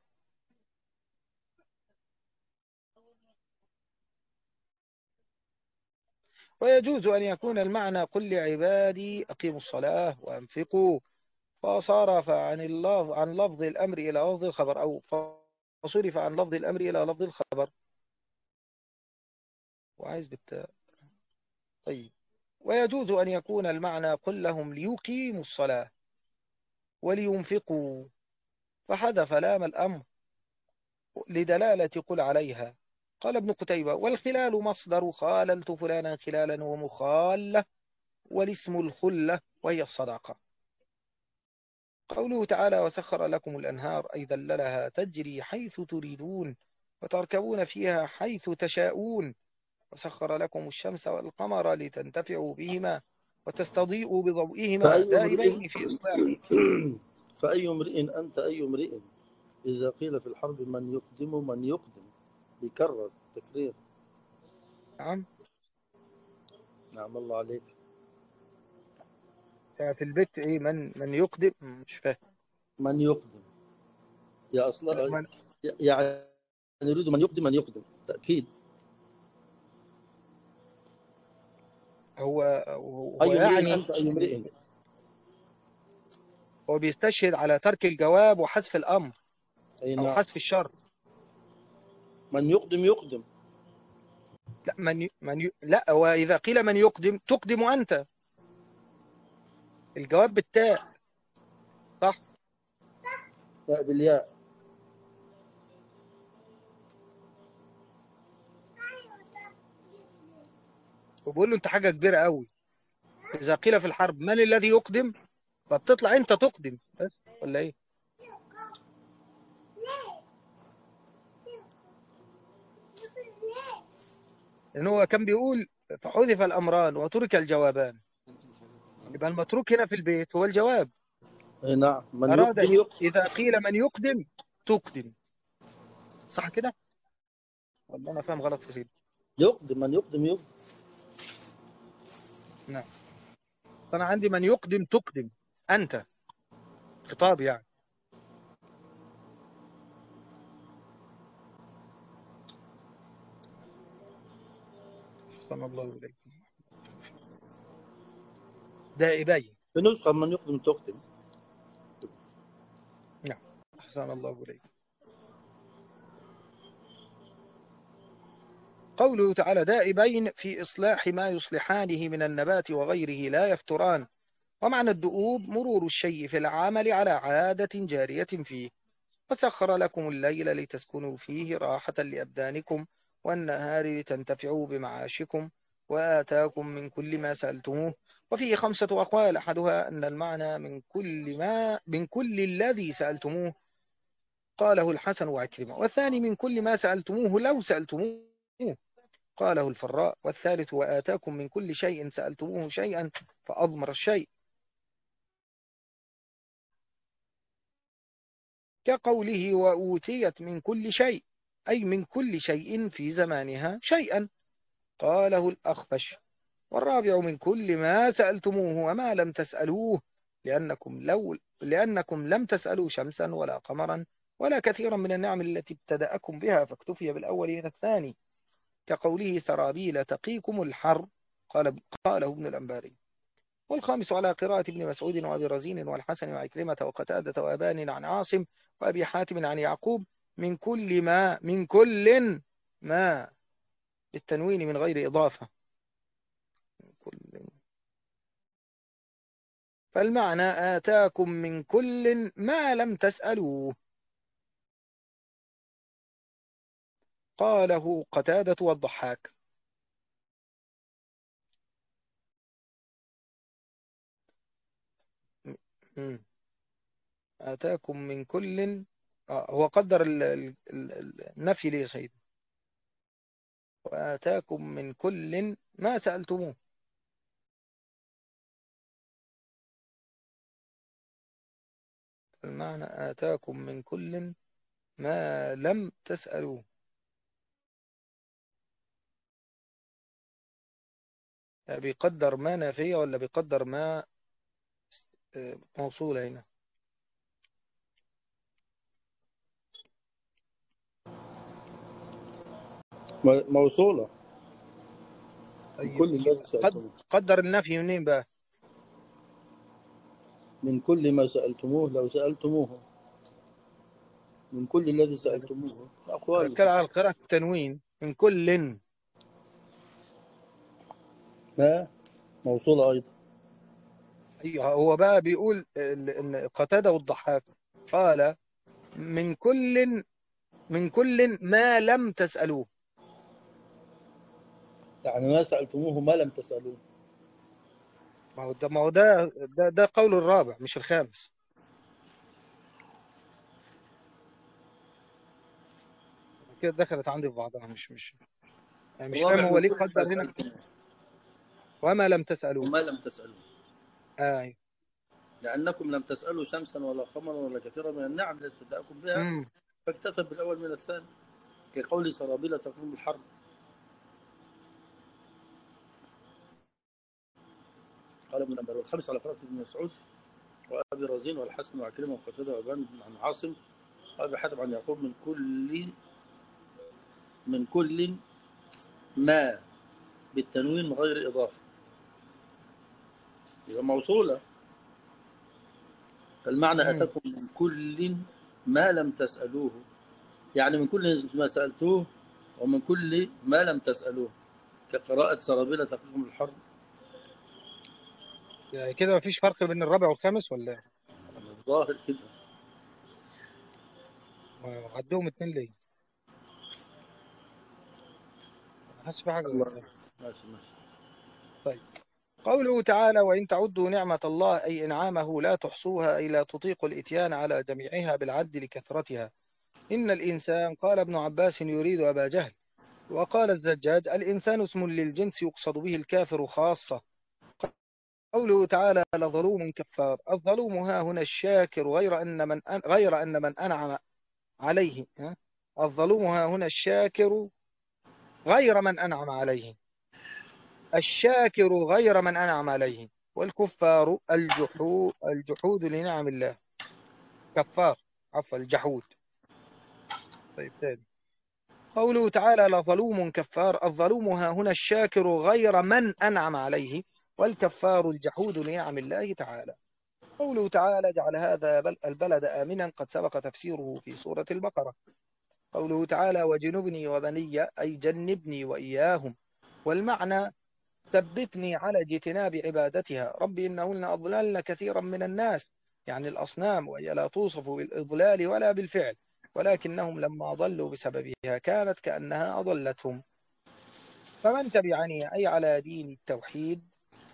ويجوز أن يكون المعنى: قل لعبادي أقيموا الصلاة وأنفقوا، فصرف عن الله عن لفظ الأمر إلى لفظ الخبر، أو فصرف عن لفظ الأمر إلى لفظ الخبر. وعايز بالت... طيب. ويجوز أن يكون المعنى: قل لهم ليقيموا الصلاة ولينفقوا، فحذف لام الأمر لدلالة قل عليها. قال ابن قتيبة: والخلال مصدر خاللت فلانا خلالا ومخالة، والاسم الخلة وهي الصداقة. قوله تعالى: وسخر لكم الأنهار أي ذللها تجري حيث تريدون وتركبون فيها حيث تشاءون، وسخر لكم الشمس والقمر لتنتفعوا بهما وتستضيئوا بضوئهما
فأي امرئ
دائبين في إصلاح.
فأي امرئ أنت أي امرئ إذا قيل في الحرب من يقدم من يقدم، بيكرر تكرير.
نعم.
نعم الله عليك.
في البيت إيه؟ من من يقدم؟ مش فاهم.
من يقدم يا
لا،
أصلا،
من
يعني يريد من يقدم من يقدم تأكيد.
هو هو
أي امرئ
يعني
أنت أي امرئ.
هو بيستشهد على ترك الجواب وحذف الأمر
أي
أو
نعم.
حذف الشرط.
من يقدم يقدم.
لا من ي... من ي... لا، وإذا قيل من يقدم تقدم أنت، الجواب بالتاء، صح؟
لا بالياء.
وبقول له أنت حاجة كبيرة قوي. إذا قيل في الحرب من الذي يقدم، فبتطلع أنت تقدم بس، ولا إيه؟ لأن هو كان بيقول فحذف الأمران وترك الجوابان، يبقى المتروك هنا في البيت هو الجواب.
أي نعم. من
أراد
يقدم يقدم.
إذا قيل من يقدم تقدم، صح كده؟ والله أنا فاهم غلط يا سيدي.
يقدم من يقدم يقدم.
نعم. فأنا عندي من يقدم تقدم أنت، خطاب يعني. صلى الله عليه. دائبين.
في نسخة من يقدم تقدم.
نعم. أحسن الله إليك. قوله تعالى: دائبين في إصلاح ما يصلحانه من النبات وغيره لا يفتران. ومعنى الدؤوب مرور الشيء في العمل على عادة جارية فيه. وسخر لكم الليل لتسكنوا فيه راحة لأبدانكم، والنهار لتنتفعوا بمعاشكم، وآتاكم من كل ما سألتموه. وفيه خمسة أقوال، أحدها أن المعنى من كل ما من كل الذي سألتموه، قاله الحسن وعكرمة. والثاني من كل ما سألتموه لو سألتموه، قاله الفراء. والثالث وآتاكم من كل شيء سألتموه شيئا فأضمر الشيء، كقوله وأوتيت من كل شيء، أي من كل شيء في زمانها شيئا، قاله الأخفش. والرابع من كل ما سألتموه وما لم تسألوه، لأنكم, لو لأنكم لم تسألوا شمسا ولا قمرا ولا كثيرا من النعم التي ابتدأكم بها، فاكتفي بالأول من الثاني، كقوله سرابيل تقيكم الحر، قال قاله ابن الأنباري. والخامس على قراءة ابن مسعود وأبي رزين والحسن وعكرمة وقتادة وأبان عن عاصم وأبي حاتم عن يعقوب: من كل ما من كل ما بالتنوين من غير إضافة، من كل. فالمعنى آتاكم من كل ما لم تسألوه، قاله قتادة والضحاك. م- آتاكم من كل. آه هو قدر ال- ال- ال- النفي ليه يا سيدي؟ وآتاكم من كل ما سألتموه. المعنى آتاكم من كل ما لم تسألوه. يعني بيقدر ما نافية ولا بيقدر ما آه، موصولة هنا؟
م- موصولة. من
طيب،
كل الذي
قد
سألتموه.
قدر النفي منين بقى؟
من كل ما سألتموه لو سألتموه. من كل الذي
أنا بت-
سألتموه
أنا
أقوال.
بتكلم على القراءة التنوين، من كل.
ما موصولة أيضا.
أيوه، هو بقى بيقول ال- إن قتادة والضحاك قال من كل من كل ما لم تسألوه.
يعني ما سألتموه ما لم تسألوه.
ما هو ده ما هو ده ده, ده قول الرابع مش الخامس. كده دخلت عندي في بعضها، مش مش يعني مش فاهم
الرابع
هو
من
ليه
كل ما
قدر هنا
سألتموه
وما لم تسألوه.
وما لم تسألوه،
آه.
لأنكم لم تسألوا شمسا ولا قمرا ولا كثيرا من النعم التي تدعكم بها،
امم
فاكتفى بالأول من الثاني، كقول سرابيل تقوم بالحرب. قال ابن أنبار والخامس على قراءة ابن مسعود وأبي رزين والحسن وعكرمة وقتادة وابان عن عاصم وأبي حاتم عن يعقوب من كل من كل ما بالتنوين من غير إضافة، يبقى موصولة. فالمعنى
امم
أتاكم من كل ما لم تسألوه، يعني من كل ما سألتوه ومن كل ما لم تسألوه، كقراءة سرابيل تقوم بالحرب.
يعني كده مفيش فرق بين الرابع والخامس ولا إيه؟
الظاهر كده.
ما عدوهم اتنين ليه؟ انا حاسس في حاجة
الله.
غلط.
ماشي ماشي.
طيب، قوله تعالى وإن تعدوا نعمة الله أي إنعامه لا تحصوها، أي لا تطيق الإتيان على جميعها بالعد لكثرتها. إن الإنسان، قال ابن عباس يريد أبا جهل، وقال الزجاج الإنسان اسم للجنس يقصد به الكافر خاصة. قوله تعالى لظلوم كفار، الظلوم ها هنا الشاكر غير أن من أن غير أن من أنعم عليه. ها؟ الظلوم ها هنا الشاكر غير من أنعم عليه، الشاكر غير من أنعم عليه، والكفار الجحود الجحود لنعم الله. كفار، عفوا الجحود. طيب تاني، قوله تعالى لظلوم كفار، الظلوم ها هنا الشاكر غير من أنعم عليه، والكفار الجحود لنعم الله تعالى. قوله تعالى جعل هذا بل- البلد آمنا قد سبق تفسيره في سورة البقرة. قوله تعالى وجنبني وبني أي جنبني وإياهم، والمعنى ثبتني على اجتناب عبادتها. رب إنهن أضللن كثيرا من الناس، يعني الأصنام، وهي لا توصف بالإضلال ولا بالفعل، ولكنهم لما ضلوا بسببها كانت كأنها أضلتهم. فمن تبعني أي على دين التوحيد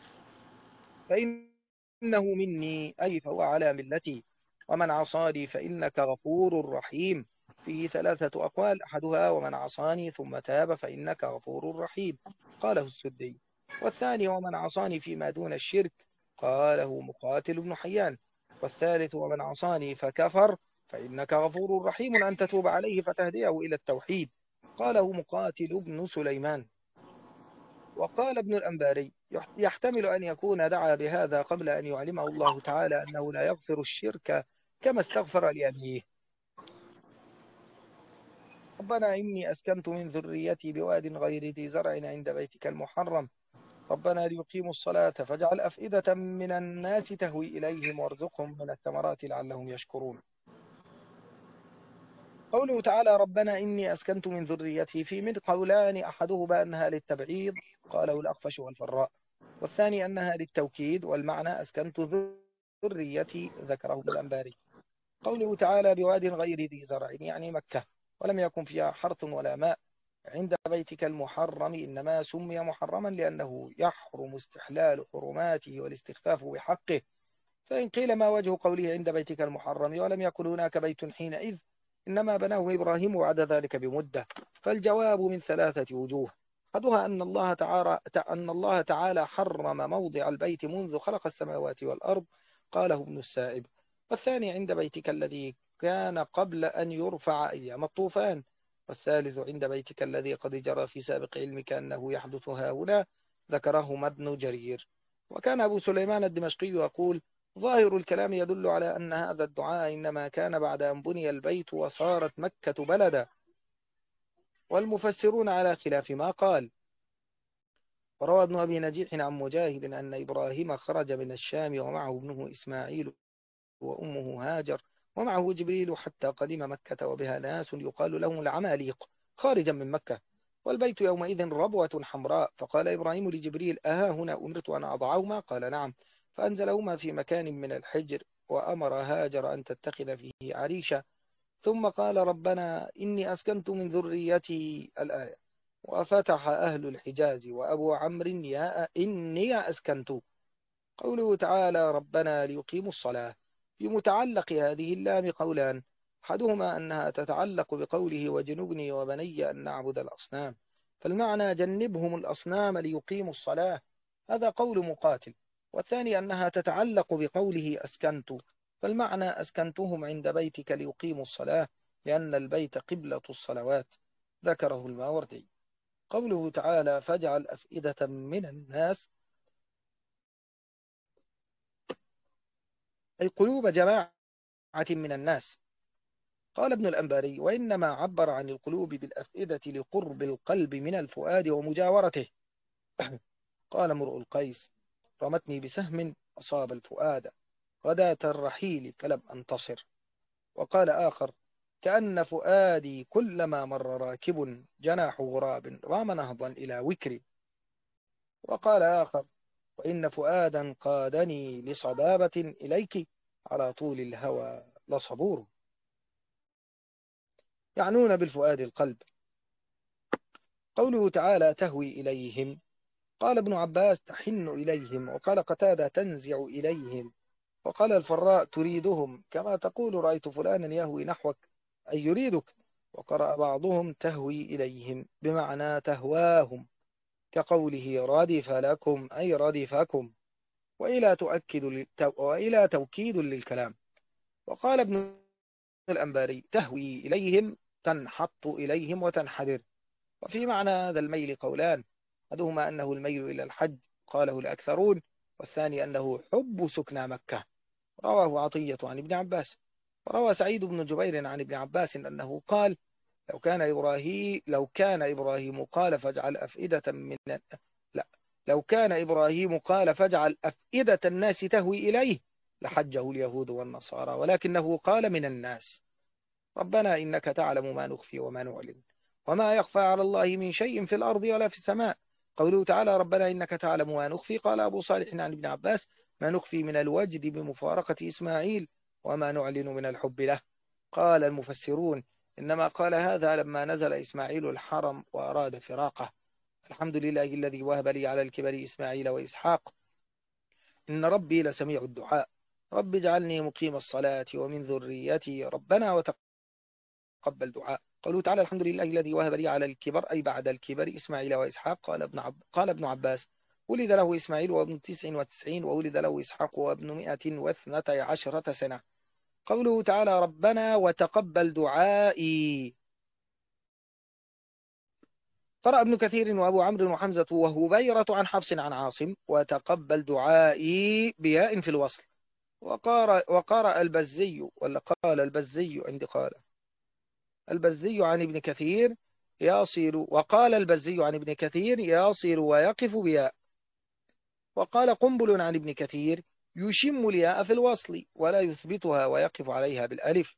فإنه مني أي فهو على ملتي، ومن عصاني فإنك غفور رحيم. فيه ثلاثة أقوال، أحدها ومن عصاني ثم تاب فإنك غفور رحيم، قاله السدي. والثاني ومن عصاني فيما دون الشرك، قاله مقاتل بن حيان. والثالث ومن عصاني فكفر فإنك غفور رحيم أن تتوب عليه فتهديه إلى التوحيد، قاله مقاتل بن سليمان. وقال ابن الأنباري يحتمل أن يكون دعا بهذا قبل أن يعلمه الله تعالى أنه لا يغفر الشرك كما استغفر لأبيه. ربنا إني أسكنت من ذريتي بواد غير ذي زرع عند بيتك المحرم ربنا ليقيموا الصلاة فاجعل أفئدة من الناس تهوي إليهم وارزقهم من الثمرات لعلهم يشكرون. قوله تعالى ربنا إني أسكنت من ذريتي، في من قولان، أحدهما أنها للتبعيض قاله الأخفش والفراء، والثاني أنها للتوكيد، والمعنى أسكنت ذريتي ذكره ابن الأنباري. قوله تعالى بواد غير ذي زرع يعني مكة، ولم يكن فيها حرث ولا ماء، عند بيتك المحرم إنما سمي محرما لأنه يحرم استحلال حرماته والاستخفاف بحقه. فإن قيل ما وجه قوله عند بيتك المحرم ولم يكن هناك بيت حينئذ، إنما بناه إبراهيم بعد ذلك بمدة، فالجواب من ثلاثة وجوه. أحدها أن الله تعالى أن الله تعالى حرم موضع البيت منذ خلق السماوات والأرض، قاله ابن السائب. والثاني عند بيتك الذي كان قبل أن يرفع أيام الطوفان. والثالث عند بيتك الذي قد جرى في سابق علمك أنه يحدث هاهنا، ذكرهما ابن جرير. وكان أبو سليمان الدمشقي يقول ظاهر الكلام يدل على أن هذا الدعاء إنما كان بعد أن بني البيت وصارت مكة بلدا، والمفسرون على خلاف ما قال. وروى ابن أبي نجيح عن مجاهد أن إبراهيم خرج من الشام ومعه ابنه إسماعيل وأمه هاجر ومعه جبريل حتى قدم مكة وبها ناس يقال لهم العماليق خارجا من مكة، والبيت يومئذ ربوة حمراء، فقال إبراهيم لجبريل أها هنا أمرت أن أضعهما؟ قال نعم، فأنزلهما في مكان من الحجر، وأمر هاجر أن تتخذ فيه عريشا، ثم قال ربنا إني أسكنت من ذريتي الآية، وفتح أهل الحجاز وأبو عمرو يا إني أسكنت. قوله تعالى ربنا ليقيموا الصلاة، في متعلق هذه اللام قولان، أحدهما أنها تتعلق بقوله وجنبني وبني أن نعبد الأصنام، فالمعنى جنبهم الأصنام ليقيموا الصلاة، هذا قول مقاتل. والثاني أنها تتعلق بقوله أسكنت، فالمعنى أسكنتهم عند بيتك ليقيموا الصلاة، لأن البيت قبلة الصلوات، ذكره الماوردي. قوله تعالى فاجعل أفئدة من الناس، أي قلوب جماعة من الناس. قال ابن الأنباري وإنما عبر عن القلوب بالأفئدة لقرب القلب من الفؤاد ومجاورته. قال امرؤ القيس رمتني بسهم أصاب الفؤاد غداة الرحيل فلم أنتصر. وقال آخر كأن فؤادي كلما مر راكب جناح غراب رام نهضا إلى وكر. وقال آخر وإن فؤادا قادني لصبابة إليك على طول الهوى لصبور. يعنون بالفؤاد القلب. قوله تعالى تهوي إليهم، قال ابن عباس تحن إليهم، وقال قتادة تنزع إليهم، وقال الفراء تريدهم، كما تقول رأيت فلانا يهوي نحوك أي يريدك. وقرأ بعضهم تهوي إليهم بمعنى تهواهم، كقوله ردف لكم أي ردفكم، وإلى تؤكد وإلى توكيد للكلام. وقال ابن الأنباري تهوي إليهم تنحط إليهم وتنحدر. وفي معنى هذا الميل قولان، أحدهما أنه الميل إلى الحج قاله الأكثرون، والثاني أنه حب سكنى مكة، رواه عطية عن ابن عباس. وروى سعيد بن جبير عن ابن عباس أنه قال لو كان إبراهيم لو كان إبراهيم قال فاجعل أفئدة من لا لو كان إبراهيم قال فاجعل أفئدة الناس تهوي إليه لحجه اليهود والنصارى، ولكنه قال من الناس. ربنا إنك تعلم ما نخفي وما نعلن وما يخفى على الله من شيء في الأرض ولا في السماء. قوله تعالى ربنا إنك تعلم ما نخفي، قال أبو صالح عن ابن عباس ما نخفي من الوجد بمفارقة إسماعيل وما نعلن من الحب له. قال المفسرون إنما قال هذا لما نزل إسماعيل الحرم وأراد فراقه. الحمد لله الذي وهب لي على الكبر إسماعيل وإسحاق إن ربي لسميع الدعاء. رب اجعلني مقيم الصلاة ومن ذريتي ربنا وتقبل دعاء. قوله تعالى الحمد لله الذي وهب لي على الكبر أي بعد الكبر إسماعيل وإسحاق. قال ابن, عب... قال ابن عباس ولد له إسماعيل وابن تسع وتسعين وولد له إسحاق وابن مئة واثنتي عشرة سنة. قوله تعالى ربنا وتقبل دعائي، قرأ ابن كثير وأبو عمرو وحمزة وهبيرة عن حفص عن عاصم وتقبل دعائي بياء في الوصل. وقرأ, وقرأ البزي ولا قال البزي عندي قال البزي عن ابن كثير يصير وقال البزي عن ابن كثير يصير ويقف بياء. وقال قنبل عن ابن كثير يشم الياء في الوصل ولا يثبتها ويقف عليها بالألف.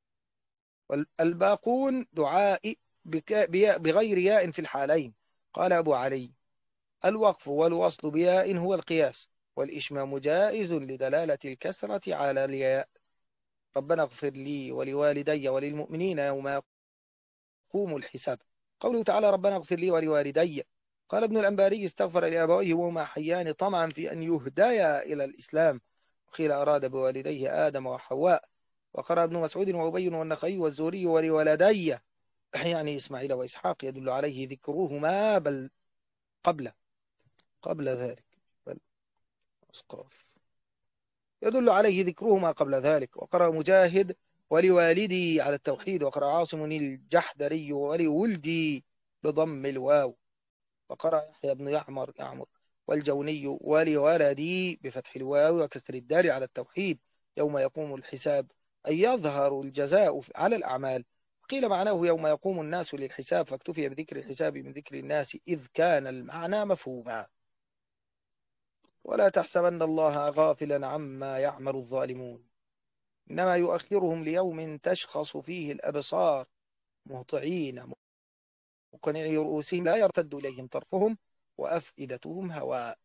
والباقون دعاء بغير ياء في الحالين. قال أبو علي الوقف والوصل بياء هو القياس، والإشمام جائز لدلالة الكسرة على الياء. ربنا اغفر لي ولوالدي وللمؤمنين يوم يقوم الحساب. قوله تعالى ربنا اغفر لي ولوالدي، قال ابن الأنباري استغفر لأبويه وهما حيان طمعا في أن يهديا إلى الإسلام، وقيل أراد بوالديه آدم وحواء. وقرأ ابن مسعود وأبي والنخعي والزهري ولولدي يعني إسماعيل وإسحاق يدل عليه ذكرهما بل قبل قبل ذلك بل أسقاف يدل عليه ذكرهما قبل ذلك. وقرأ مجاهد ولوالدي على التوحيد. وقرأ عاصم الجحدري ولولدي بضم الواو. وقرأ يحيى بن يعمر يعمر والجوني ولولدي بفتح الواو وكسر الدال على التوحيد يوم يقوم الحساب أي يظهر الجزاء على الأعمال. قيل معناه يوم يقوم الناس للحساب، فاكتفي بذكر الحساب من ذكر الناس إذ كان المعنى مفهوما. ولا تحسبن الله غافلا عما يعمل الظالمون إنما يؤخرهم ليوم تشخص فيه الأبصار مهطعين مقنعي رؤوسهم لا يرتد إليهم طرفهم وأفئدتهم هواء.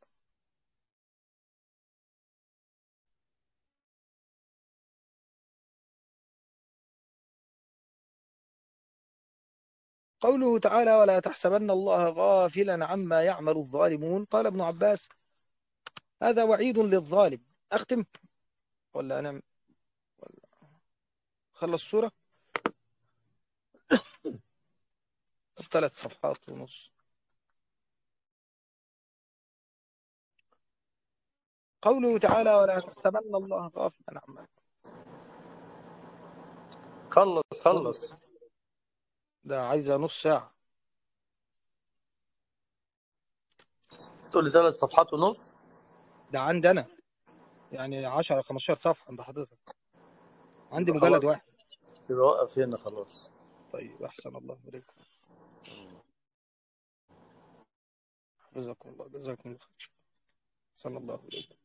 قوله تعالى ولا تحسبن الله غافلا عما يعمل الظالمون، قال ابن عباس هذا وعيد للظالم. أختم ولا أنا ولا خلص السورة؟ ثلاث صفحات ونص. قوله تعالى ولا تحسبن الله غافلا عما.
خلص خلص.
ده عايزة نص ساعة.
تقول لي ثلاث صفحات ونص؟
ده عندي أنا يعني عشرة خمستاشر صفحة عند حضرتك. عندي
يبقى
مجلد
خلاص،
واحد.
يبقى وقف هنا خلاص.
طيب أحسن الله إليكم. جزاكم الله جزاكم الله خير. صلى الله عليه وسلم.